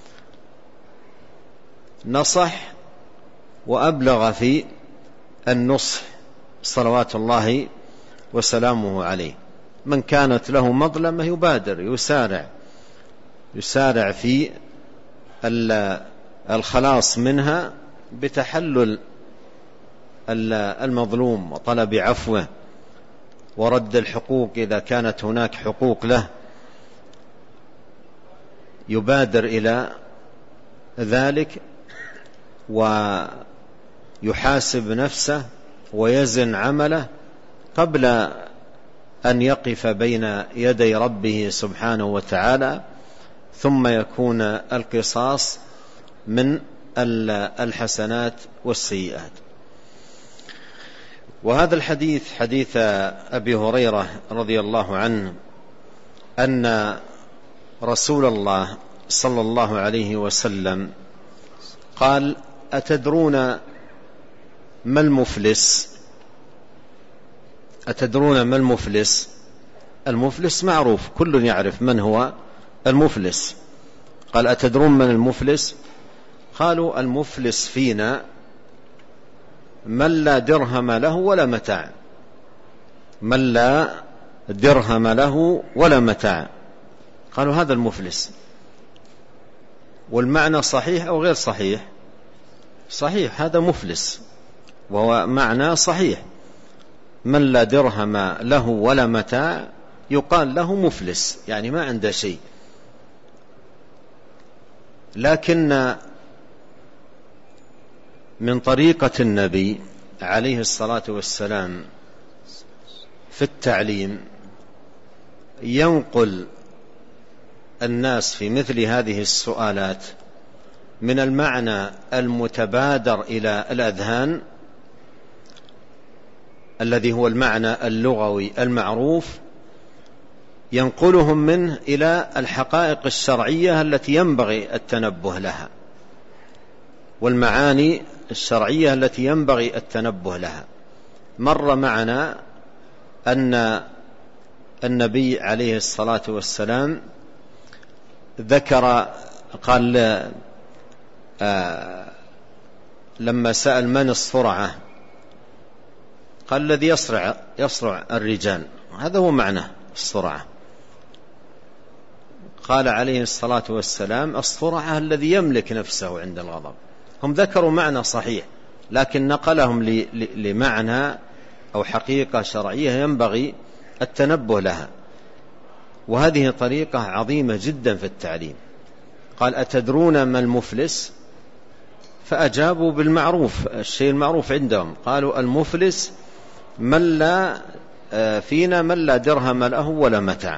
نصح وأبلغ في النصح صلوات الله وسلامه عليه. من كانت له مظلمة يبادر يسارع يسارع في الخلاص منها بتحلل المظلوم وطلب عفوه ورد الحقوق إذا كانت هناك حقوق له، يبادر إلى ذلك ويحاسب نفسه ويزن عمله قبل أن يقف بين يدي ربه سبحانه وتعالى، ثم يكون القصاص من الحسنات والسيئات. وهذا الحديث حديث أبي هريرة رضي الله عنه أن رسول الله صلى الله عليه وسلم قال: أتدرون ما المفلس؟ أتدرون ما المفلس؟ المفلس معروف، كل يعرف من هو المفلس. قال أتدرون من المفلس؟ قالوا المفلس فينا من لا درهم له ولا متاع، من لا درهم له ولا متاع. قالوا هذا المفلس. والمعنى صحيح أو غير صحيح؟ صحيح، هذا مفلس، وهو معنى صحيح. من لا درهم له ولا متاع يقال له مفلس، يعني ما عنده شيء. لكن من طريقة النبي عليه الصلاة والسلام في التعليم ينقل الناس في مثل هذه السؤالات من المعنى المتبادر إلى الأذهان الذي هو المعنى اللغوي المعروف، ينقلهم منه إلى الحقائق الشرعية التي ينبغي التنبه لها، والمعاني الشرعية التي ينبغي التنبه لها. مر معنا أن النبي عليه الصلاة والسلام ذكر، قال آه لما سأل من الصرعة قال الذي يصرع يصرع الرجال، هذا هو معنى الصرعة. قال عليه الصلاة والسلام الصرعة الذي يملك نفسه عند الغضب. هم ذكروا معنى صحيح، لكن نقلهم لمعنى أو حقيقة شرعية ينبغي التنبه لها، وهذه طريقة عظيمة جدا في التعليم. قال أتدرون ما المفلس؟ فأجابوا بالمعروف، الشيء المعروف عندهم. قالوا المفلس من لا فينا من لا درهم له ولا متاع.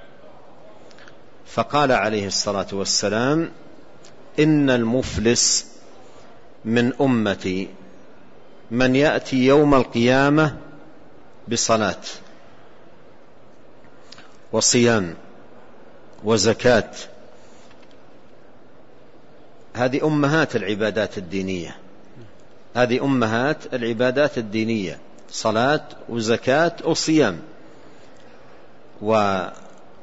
فقال عليه الصلاة والسلام إن المفلس من أمتي من يأتي يوم القيامة بصلاة وصيام وزكاة، هذه أمهات العبادات الدينية، هذه أمهات العبادات الدينية، صلاة وزكاة وصيام، ويعني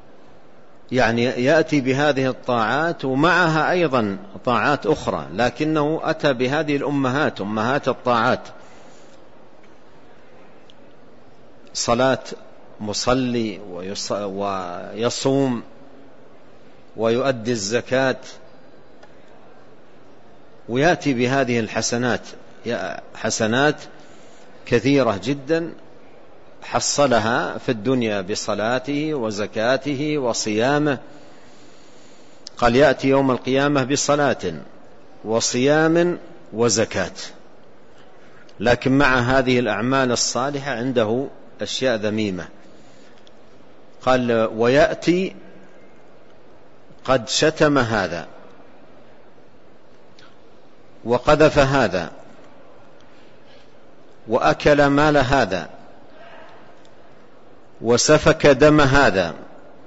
يأتي بهذه الطاعات ومعها أيضا طاعات أخرى، لكنه أتى بهذه الأمهات، أمهات الطاعات، صلاة مصلي ويصوم ويؤدي الزكاة، ويأتي بهذه الحسنات، حسنات كثيرة جدا حصلها في الدنيا بصلاته وزكاته وصيامه. قال يأتي يوم القيامة بصلاة وصيام وزكاة، لكن مع هذه الأعمال الصالحة عنده أشياء ذميمة. قال ويأتي قد شتم هذا وقذف هذا وأكل مال هذا وسفك دم هذا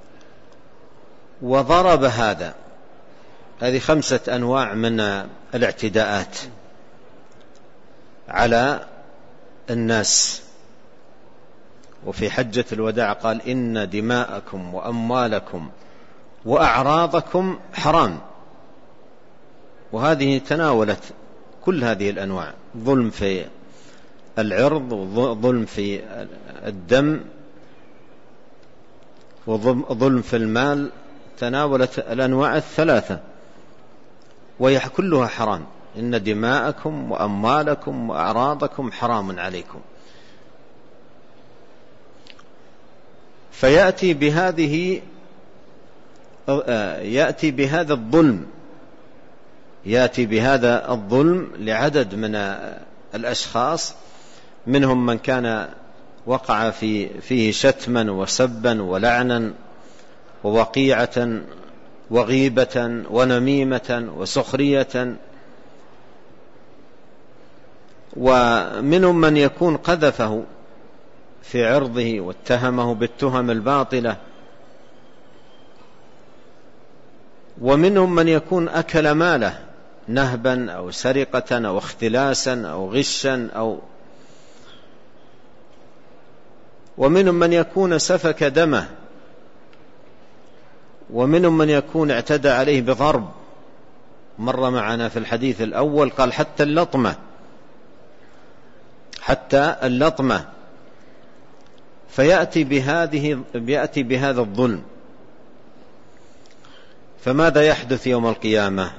وضرب هذا. هذه خمسة أنواع من الاعتداءات على الناس. وفي حجة الوداع قال إن دماءكم وأموالكم وأعراضكم حرام، وهذه تناولت كل هذه الأنواع، ظلم في العرض وظلم في الدم وظلم في المال، تناولت الأنواع الثلاثة وهي كلها حرام. إن دماءكم وأموالكم وأعراضكم حرام عليكم. فيأتي بهذه يأتي بهذا الظلم يأتي بهذا الظلم لعدد من الأشخاص، منهم من كان وقع في فيه شتما وسبا ولعنا ووقيعة وغيبة ونميمة وسخرية، ومنهم من يكون قذفه في عرضه واتهمه بالتهم الباطلة، ومنهم من يكون أكل ماله نهبا أو سرقة أو اختلاسا أو غشا أو ومنهم من يكون سفك دمه، ومنهم من يكون اعتدى عليه بضرب، مر معنا في الحديث الأول قال حتى اللطمة، حتى اللطمة، فيأتي بهذه يأتي بهذا الظلم. فماذا يحدث يوم القيامة؟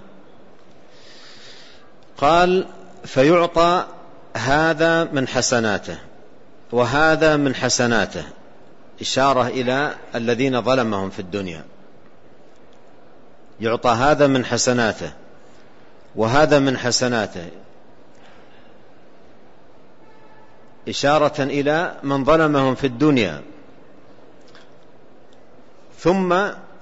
قال فيعطى هذا من حسناته وهذا من حسناته، إشارة إلى الذين ظلمهم في الدنيا، يعطى هذا من حسناته وهذا من حسناته، إشارة إلى من ظلمهم في الدنيا. ثم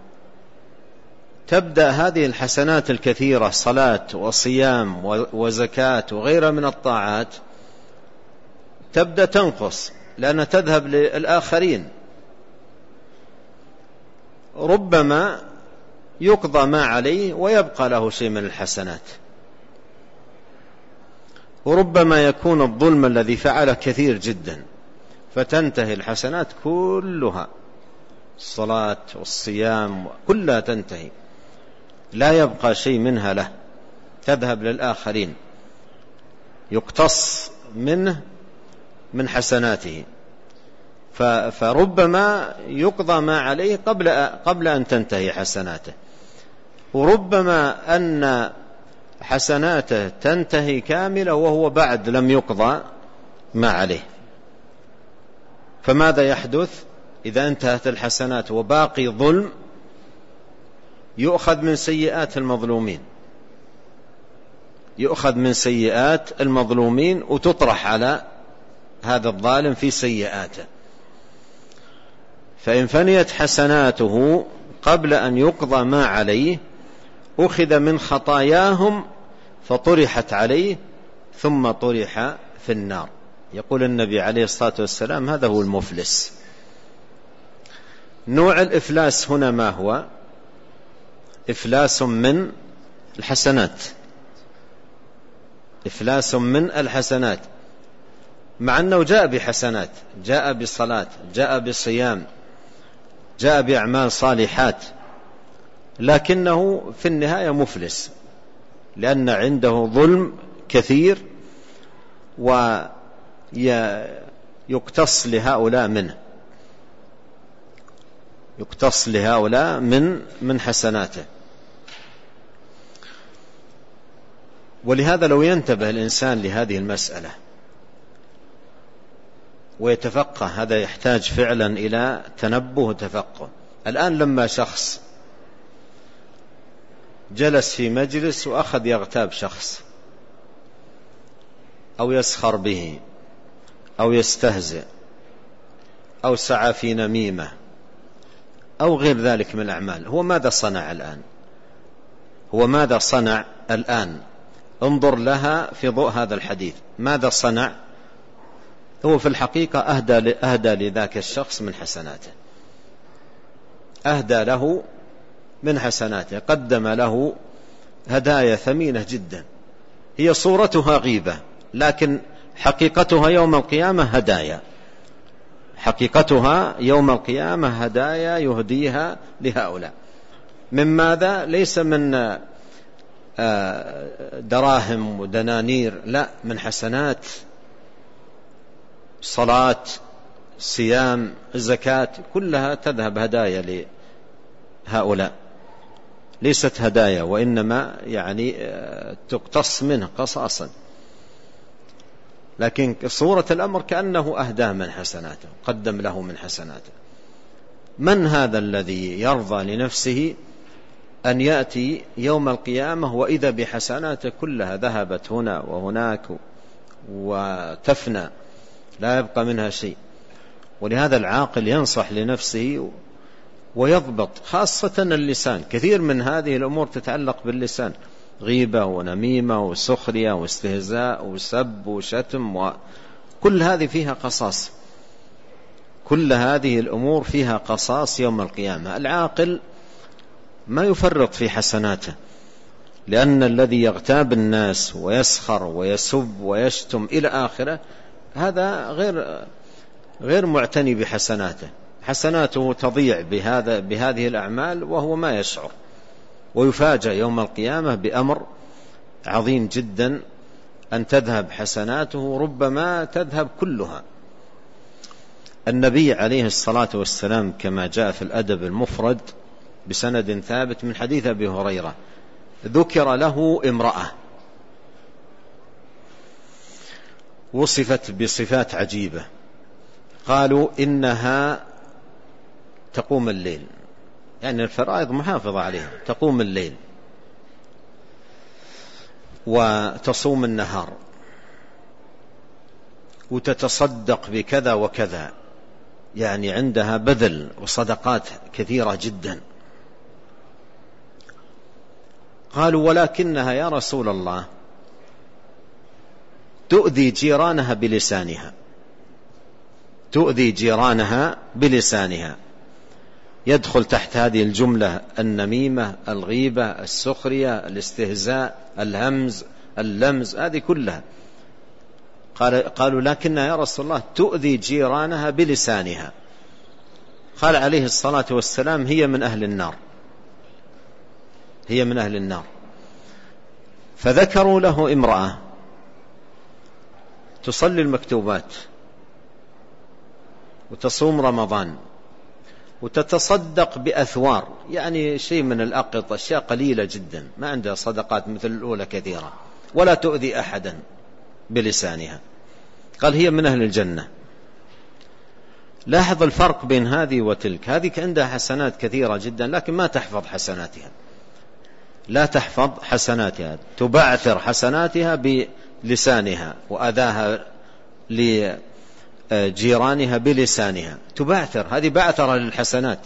تبدأ هذه الحسنات الكثيرة، صلاة وصيام وزكاة وغيرها من الطاعات، تبدأ تنقص لأنها تذهب للآخرين. ربما يقضى ما عليه ويبقى له شيء من الحسنات، وربما يكون الظلم الذي فعله كثير جدا فتنتهي الحسنات كلها، الصلاة والصيام كلها تنتهي، لا يبقى شيء منها له، تذهب للآخرين، يقتص منه من حسناته. فربما يقضى ما عليه قبل قبل أن تنتهي حسناته، وربما أن حسناته تنتهي كاملة وهو بعد لم يقضى ما عليه. فماذا يحدث إذا انتهت الحسنات وباقي ظلم؟ يؤخذ من سيئات المظلومين، يؤخذ من سيئات المظلومين وتطرح على هذا الظالم في سيئاته. فإن فنيت حسناته قبل أن يقضى ما عليه أخذ من خطاياهم فطرحت عليه ثم طرح في النار. يقول النبي عليه الصلاة والسلام هذا هو المفلس. نوع الإفلاس هنا ما هو؟ إفلاس من الحسنات، إفلاس من الحسنات، مع أنه جاء بحسنات، جاء بصلاة، جاء بصيام، جاء بأعمال صالحات، لكنه في النهاية مفلس لأن عنده ظلم كثير ويقتص لهؤلاء منه، يقتص لهؤلاء من من حسناته. ولهذا لو ينتبه الإنسان لهذه المسألة ويتفقه، هذا يحتاج فعلا إلى تنبه وتفقه. الآن لما شخص جلس في مجلس وأخذ يغتاب شخص أو يسخر به أو يستهزئ أو سعى في نميمة أو غير ذلك من الأعمال، هو ماذا صنع الآن؟ هو ماذا صنع الآن؟ انظر لها في ضوء هذا الحديث، ماذا صنع؟ هو في الحقيقة أهدى, أهدى لذاك الشخص من حسناته، أهدى له من حسناته، قدم له هدايا ثمينة جدا، هي صورتها غيبة لكن حقيقتها يوم القيامة هدايا، حقيقتها يوم القيامة هدايا يهديها لهؤلاء. من ماذا؟ ليس من دراهم ودنانير، لا، من حسنات، صلاة، صيام، زكاة، كلها تذهب هدايا لهؤلاء، ليست هدايا وإنما يعني تقتص منه قصاصا، لكن صورة الأمر كأنه أهداه من حسناته، قدم له من حسناته. من هذا الذي يرضى لنفسه أن يأتي يوم القيامة وإذا بحسناته كلها ذهبت هنا وهناك وتفنى لا يبقى منها شيء؟ ولهذا العاقل ينصح لنفسه ويضبط، خاصة اللسان، كثير من هذه الأمور تتعلق باللسان، غيبة ونميمة وسخرية واستهزاء وسب وشتم، وكل هذه فيها قصاص، كل هذه الأمور فيها قصاص يوم القيامة. العاقل ما يفرط في حسناته، لأن الذي يغتاب الناس ويسخر ويسب ويشتم إلى آخره هذا غير غير معتني بحسناته، حسناته تضيع بهذا بهذه الأعمال وهو ما يشعر، ويفاجأ يوم القيامة بأمر عظيم جدا، أن تذهب حسناته ربما تذهب كلها. النبي عليه الصلاة والسلام كما جاء في الأدب المفرد بسند ثابت من حديث أبي هريرة، ذكر له امرأة وصفت بصفات عجيبة، قالوا إنها تقوم الليل، يعني الفرائض محافظة عليها، تقوم الليل وتصوم النهار وتتصدق بكذا وكذا، يعني عندها بذل وصدقات كثيرة جدا. قالوا ولكنها يا رسول الله تؤذي جيرانها بلسانها، تؤذي جيرانها بلسانها. يدخل تحت هذه الجملة النميمة، الغيبة، السخرية، الاستهزاء، الهمز، اللمز، هذه كلها. قالوا لكنها يا رسول الله تؤذي جيرانها بلسانها. قال عليه الصلاة والسلام هي من أهل النار، هي من أهل النار. فذكروا له امرأة تصلي المكتوبات وتصوم رمضان وتتصدق بأثوار، يعني شيء من الأقط، أشياء قليلة جدا، ما عندها صدقات مثل الأولى كثيرة، ولا تؤذي أحدا بلسانها. قال هي من أهل الجنة. لاحظ الفرق بين هذه وتلك، هذه عندها حسنات كثيرة جدا لكن ما تحفظ حسناتها، لا تحفظ حسناتها، تبعثر حسناتها بلسانها وأذاها لجيرانها بلسانها، تبعثر، هذه بعثرة للحسنات.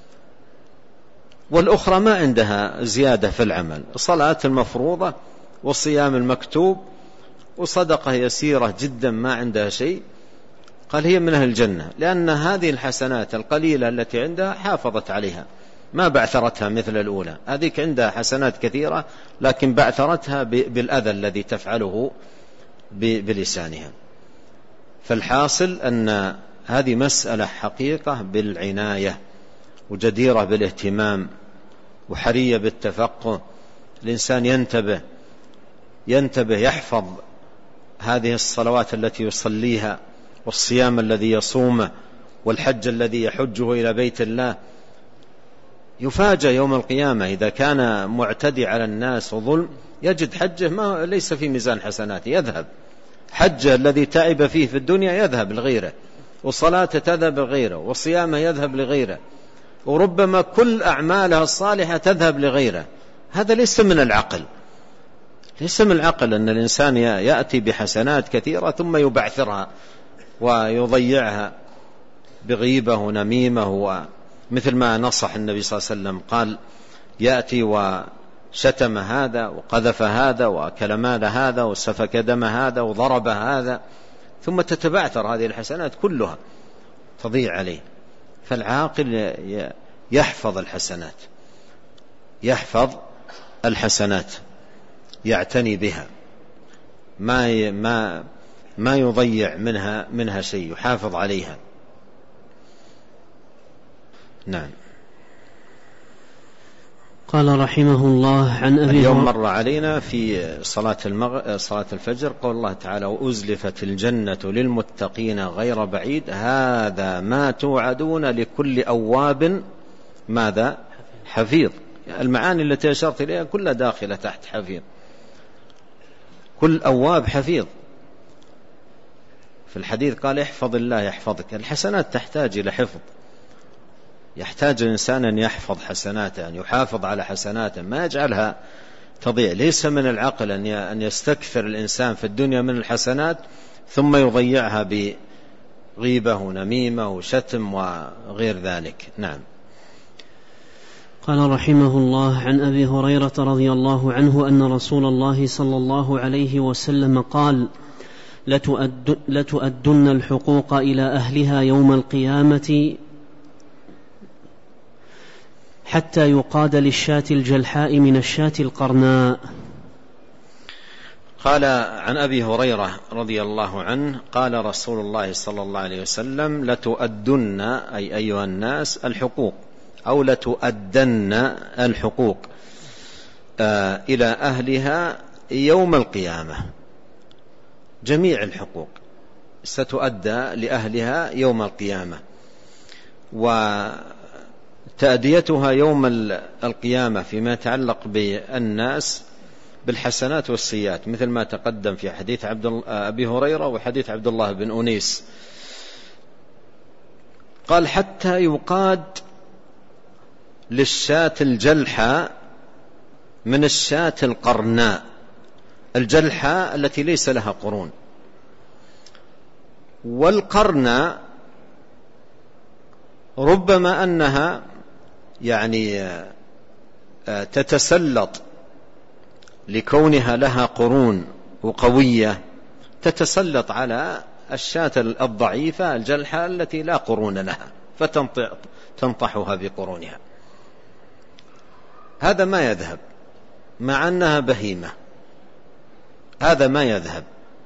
والأخرى ما عندها زيادة في العمل، الصلاة المفروضة والصيام المكتوب وصدقة يسيرة جدا ما عندها شيء. قال هي من أهل الجنة، لأن هذه الحسنات القليلة التي عندها حافظت عليها، ما بعثرتها مثل الأولى. هذيك عندها حسنات كثيرة لكن بعثرتها بالأذى الذي تفعله بلسانها. فالحاصل أن هذه مسألة حقيقة بالعناية وجديرة بالاهتمام وحرية بالتفقه. الإنسان ينتبه ينتبه يحفظ هذه الصلوات التي يصليها، والصيام الذي يصومه، والحج الذي يحجه إلى بيت الله. يفاجأ يوم القيامة إذا كان معتدي على الناس وظلم، يجد حجه ما ليس في ميزان حسناته، يذهب حجه الذي تعب فيه في الدنيا يذهب لغيره، وصلاته تذهب لغيره، وصيامه يذهب لغيره، وربما كل أعمالها الصالحة تذهب لغيره. هذا ليس من العقل، ليس من العقل أن الإنسان يأتي بحسنات كثيرة ثم يبعثرها ويضيعها بغيبة ونميمة، ومثل ما نصح النبي صلى الله عليه وسلم قال يأتي وشتم هذا وقذف هذا وأكل مال هذا وسفك دم هذا وضرب هذا، ثم تتبعثر هذه الحسنات كلها تضيع عليه. فالعاقل يحفظ الحسنات، يحفظ الحسنات، يعتني بها، ما ما ما يضيع منها منها شيء، يحافظ عليها. نعم. قال رحمه الله عن أبي اليوم مر علينا في صلاة المغ... صلاة الفجر قول الله تعالى وأزلفت الجنة للمتقين غير بعيد هذا ما توعدون لكل أواب ماذا حفيظ. المعاني التي أشرت إليها كلها داخلة تحت حفيظ، كل أواب حفيظ. في الحديث قال احفظ الله يحفظك. الحسنات تحتاج إلى حفظ، يحتاج الإنسان أن يحفظ حسناته، أن يحافظ على حسناته، ما يجعلها تضيع. ليس من العقل أن يستكثر الإنسان في الدنيا من الحسنات ثم يضيعها بغيبة ونميمة وشتم وغير ذلك. نعم. قال رحمه الله عن أبي هريرة رضي الله عنه أن رسول الله صلى الله عليه وسلم قال لتؤد لتؤدن الحقوق إلى أهلها يوم القيامة حتى يقاد للشاة الجلحاء من الشاة القرناء. قال عن أبي هريرة رضي الله عنه قال رسول الله صلى الله عليه وسلم لتؤدن أي أيها الناس الحقوق أو لتؤدن الحقوق إلى أهلها يوم القيامة. جميع الحقوق ستؤدى لأهلها يوم القيامة، وتأديتها يوم القيامة فيما يتعلق بالناس بالحسنات والسيئات، مثل ما تقدم في حديث عبد أبي هريرة وحديث عبد الله بن أنيس. قال حتى يقاد للشاة الجلحة من الشاة القرناء، الجلحة التي ليس لها قرون. والقرناء ربما أنها يعني تتسلط لكونها لها قرون وقوية، تتسلط على الشاة الضعيفة الجلحة التي لا قرون لها فتنطحها بقرونها. هذا ما يذهب مع أنها بهيمة، هذا ما يذهب،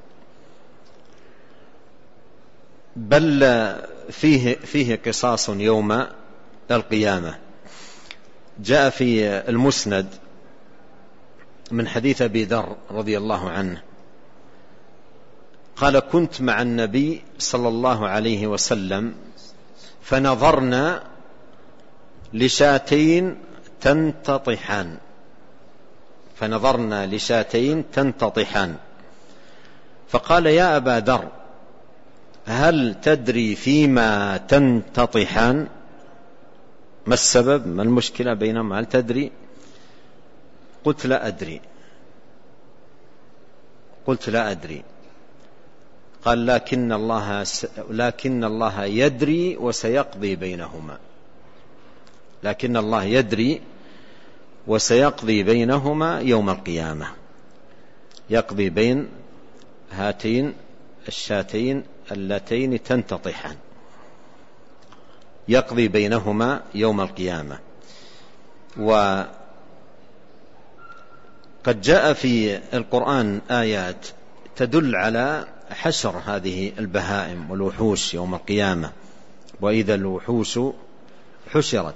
بل فيه, فيه قصاص يوم القيامة. جاء في المسند من حديث أبي ذر رضي الله عنه قال كنت مع النبي صلى الله عليه وسلم فنظرنا لشاتين تنتطحان فنظرنا لشاتين تنتطحان فقال يا أبا ذر هل تدري فيما تنتطحان؟ ما السبب؟ ما المشكلة بينهما؟ هل تدري؟ قلت لا أدري قلت لا أدري قال لكن الله س... لكن الله يدري وسيقضي بينهما لكن الله يدري وسيقضي بينهما يوم القيامة، يقضي بين هاتين الشاتين اللتين تنتطحان، يقضي بينهما يوم القيامة. وقد جاء في القرآن آيات تدل على حشر هذه البهائم والوحوش يوم القيامة، وإذا الوحوش حشرت.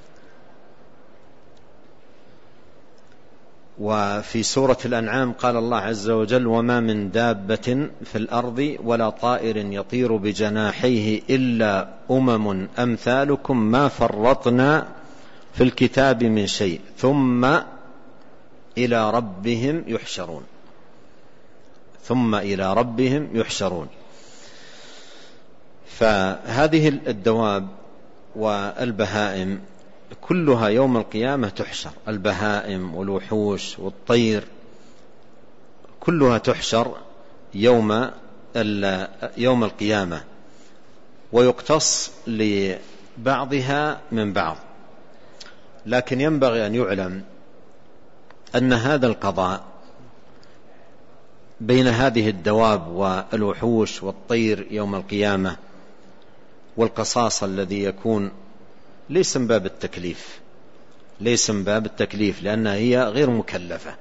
وفي سورة الأنعام قال الله عز وجل وما من دابة في الأرض ولا طائر يطير بجناحيه إلا أمم أمثالكم ما فرطنا في الكتاب من شيء ثم إلى ربهم يحشرون ثم إلى ربهم يحشرون. فهذه الدواب والبهائم كلها يوم القيامة تحشر، البهائم والوحوش والطير كلها تحشر يوم يوم القيامة، ويقتص لبعضها من بعض. لكن ينبغي أن يعلم أن هذا القضاء بين هذه الدواب والوحوش والطير يوم القيامة والقصاص الذي يكون ليس من باب التكليف ليس من باب التكليف لأنها هي غير مكلفة،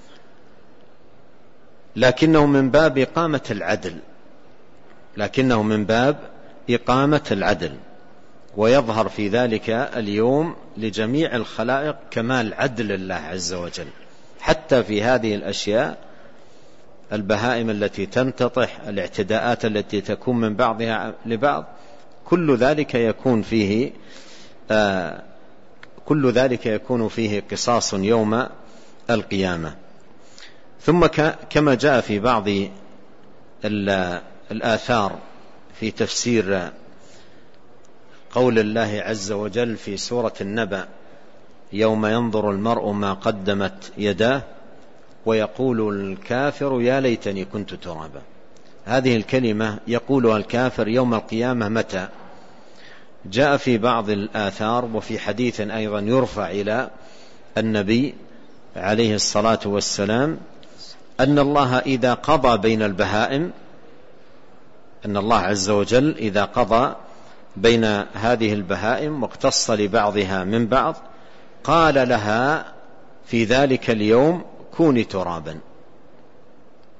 لكنه من باب إقامة العدل لكنه من باب إقامة العدل ويظهر في ذلك اليوم لجميع الخلائق كمال عدل الله عز وجل. حتى في هذه الأشياء البهائم التي تنتطح، الاعتداءات التي تكون من بعضها لبعض، كل ذلك يكون فيه آه كل ذلك يكون فيه قصاص يوم القيامة. ثم كما جاء في بعض الآثار في تفسير قول الله عز وجل في سورة النبأ يوم ينظر المرء ما قدمت يداه ويقول الكافر يا ليتني كنت ترابا. هذه الكلمة يقولها الكافر يوم القيامة متى؟ جاء في بعض الآثار وفي حديث أيضا يرفع إلى النبي عليه الصلاة والسلام أن الله إذا قضى بين البهائم أن الله عز وجل إذا قضى بين هذه البهائم واقتص لبعضها من بعض قال لها في ذلك اليوم كوني ترابا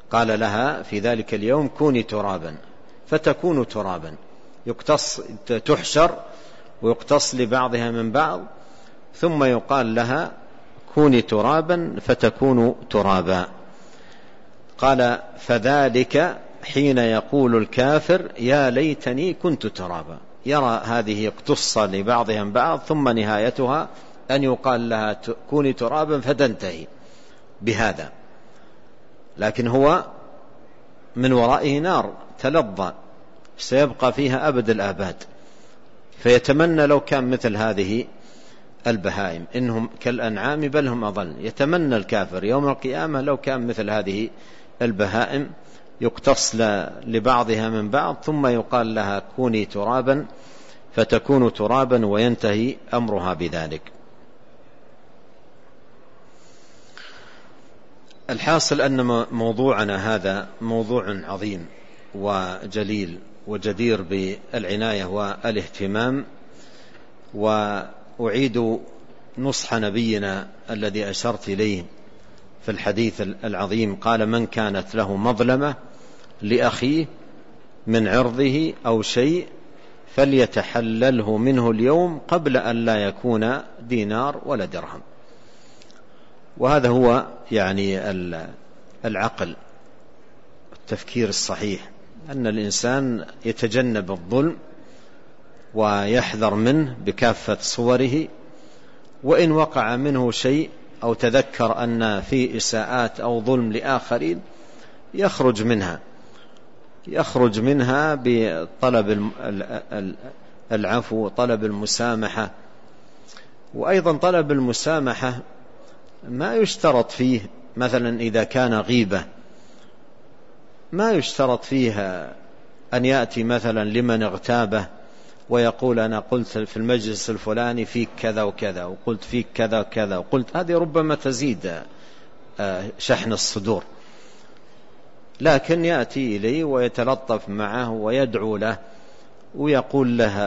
قال لها في ذلك اليوم كوني ترابا فتكون ترابا، يقتص تحشر ويقتص لبعضها من بعض، ثم يقال لها كوني ترابا فتكون ترابا. قال فذلك حين يقول الكافر يا ليتني كنت ترابا، يرى هذه يقتص لبعضها من بعض ثم نهايتها أن يقال لها كوني ترابا فتنتهي بهذا، لكن هو من ورائه نار تلظى سيبقى فيها أبد الآباد، فيتمنى لو كان مثل هذه البهائم، إنهم كالأنعام بل هم أضل. يتمنى الكافر يوم القيامة لو كان مثل هذه البهائم يقتص لبعضها من بعض ثم يقال لها كوني ترابا فتكون ترابا وينتهي أمرها بذلك. الحاصل أن موضوعنا هذا موضوع عظيم وجليل وجدير بالعناية والاهتمام، وأعيد نصح نبينا الذي أشرت إليه في الحديث العظيم، قال من كانت له مظلمة لأخيه من عرضه أو شيء فليتحلله منه اليوم قبل أن لا يكون دينار ولا درهم. وهذا هو يعني العقل التفكير الصحيح، أن الإنسان يتجنب الظلم ويحذر منه بكافة صوره، وإن وقع منه شيء أو تذكر أن في إساءات أو ظلم لآخرين يخرج منها يخرج منها بطلب العفو وطلب المسامحة. وأيضا طلب المسامحة ما يشترط فيه مثلا إذا كان غيبة، ما يشترط فيه أن يأتي مثلا لمن اغتابه ويقول أنا قلت في المجلس الفلاني فيك كذا وكذا وقلت فيك كذا وكذا وقلت، هذه ربما تزيد شحن الصدور، لكن يأتي إليه ويتلطف معه ويدعو له ويقول له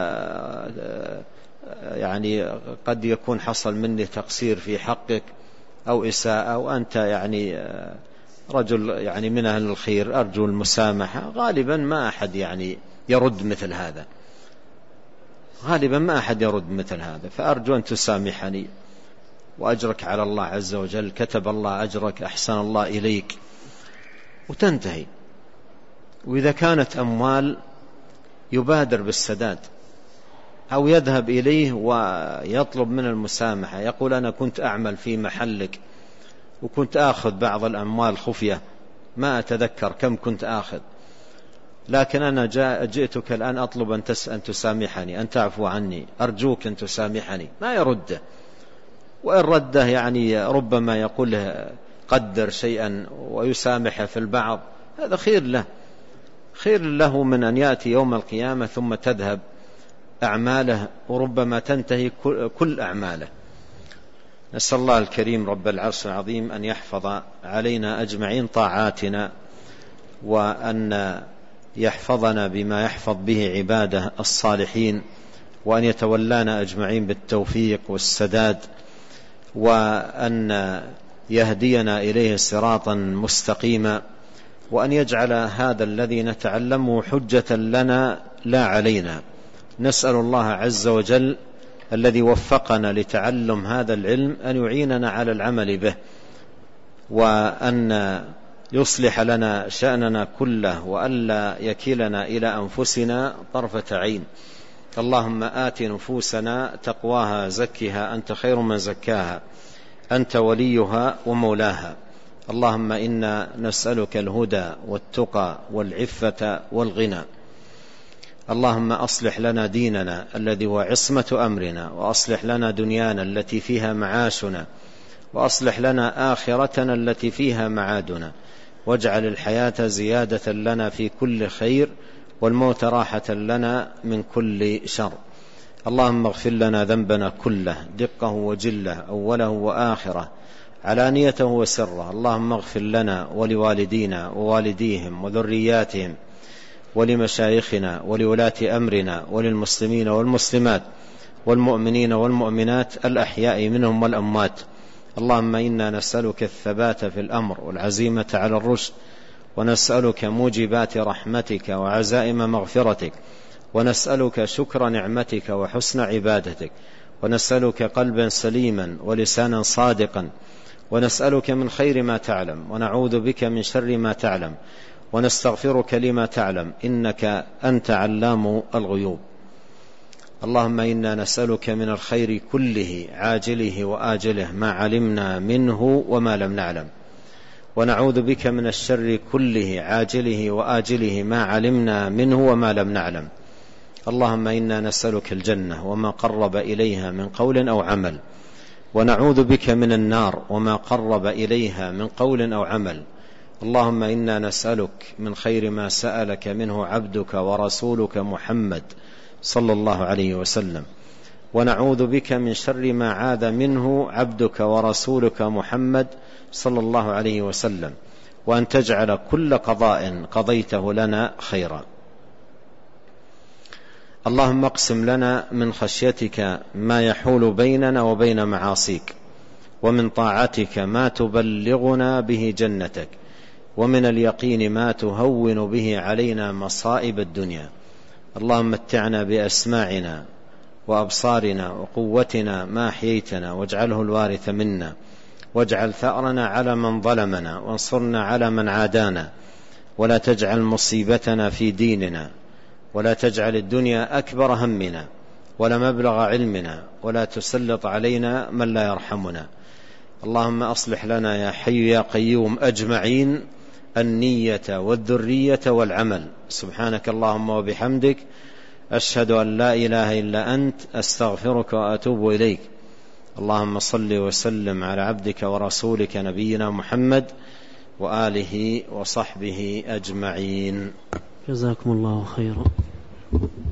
يعني قد يكون حصل مني تقصير في حقك أو إساءة وأنت يعني رجل يعني من أهل الخير أرجو المسامحة. غالبا ما أحد يعني يرد مثل هذا، غالبا ما أحد يرد مثل هذا، فأرجو أن تسامحني وأجرك على الله عز وجل، كتب الله أجرك، أحسن الله إليك، وتنتهي. وإذا كانت أموال يبادر بالسداد أو يذهب إليه ويطلب من المسامحة، يقول أنا كنت أعمل في محلك وكنت آخذ بعض الأموال خفية، ما أتذكر كم كنت آخذ، لكن أنا جاء جئتك الآن أطلب أن, أن تسامحني، أن تعفو عني، أرجوك أن تسامحني. ما يرده، وإن رده يعني ربما يقول له قدر شيئا ويسامح في البعض، هذا خير له، خير له من أن يأتي يوم القيامة ثم تذهب أعماله وربما تنتهي كل أعماله. نسأل الله الكريم رب العرش العظيم أن يحفظ علينا أجمعين طاعاتنا، وأن يحفظنا بما يحفظ به عباده الصالحين، وأن يتولانا أجمعين بالتوفيق والسداد، وأن يهدينا إليه صراطا مستقيما، وأن يجعل هذا الذي نتعلمه حجة لنا لا علينا. نسأل الله عز وجل الذي وفقنا لتعلم هذا العلم أن يعيننا على العمل به، وأن يصلح لنا شأننا كله، وألا يكلنا إلى أنفسنا طرفة عين. اللهم آت نفوسنا تقواها زكها أنت خير من زكاها أنت وليها ومولاها. اللهم إنا نسألك الهدى والتقى والعفة والغنى. اللهم أصلح لنا ديننا الذي هو عصمة أمرنا، وأصلح لنا دنيانا التي فيها معاشنا، وأصلح لنا آخرتنا التي فيها معادنا، واجعل الحياة زيادة لنا في كل خير، والموت راحة لنا من كل شر. اللهم اغفر لنا ذنبنا كله دقه وجله، أوله وآخره، علانيته وسره. اللهم اغفر لنا ولوالدينا ووالديهم وذرياتهم ولمشايخنا ولولاة أمرنا وللمسلمين والمسلمات والمؤمنين والمؤمنات الأحياء منهم والأموات. اللهم إنا نسألك الثبات في الأمر والعزيمة على الرشد ونسألك موجبات رحمتك وعزائم مغفرتك، ونسألك شكر نعمتك وحسن عبادتك، ونسألك قلبا سليما ولسانا صادقا، ونسألك من خير ما تعلم، ونعوذ بك من شر ما تعلم، ونستغفرك لما تعلم، إنك أنت علام الغيوب. اللهم إنا نسألك من الخير كله عاجله وآجله ما علمنا منه وما لم نعلم، ونعوذ بك من الشر كله عاجله وآجله ما علمنا منه وما لم نعلم. اللهم إنا نسألك الجنة وما قرب إليها من قول أو عمل، ونعوذ بك من النار وما قرب إليها من قول أو عمل. اللهم إنا نسألك من خير ما سألك منه عبدك ورسولك محمد صلى الله عليه وسلم، ونعوذ بك من شر ما عاذ منه عبدك ورسولك محمد صلى الله عليه وسلم، وأن تجعل كل قضاء قضيته لنا خيرا. اللهم اقسم لنا من خشيتك ما يحول بيننا وبين معاصيك، ومن طاعتك ما تبلغنا به جنتك، ومن اليقين ما تهون به علينا مصائب الدنيا. اللهم متعنا بأسماعنا وأبصارنا وقوتنا ما أحييتنا، واجعله الوارث منا، واجعل ثأرنا على من ظلمنا، وانصرنا على من عادانا، ولا تجعل مصيبتنا في ديننا، ولا تجعل الدنيا أكبر همنا ولا مبلغ علمنا، ولا تسلط علينا من لا يرحمنا. اللهم أصلح لنا يا حي يا قيوم أجمعين النية والذرية والعمل. سبحانك اللهم وبحمدك، أشهد أن لا إله إلا أنت، أستغفرك وأتوب إليك. اللهم صل وسلم على عبدك ورسولك نبينا محمد وآله وصحبه أجمعين. جزاكم الله خيرا.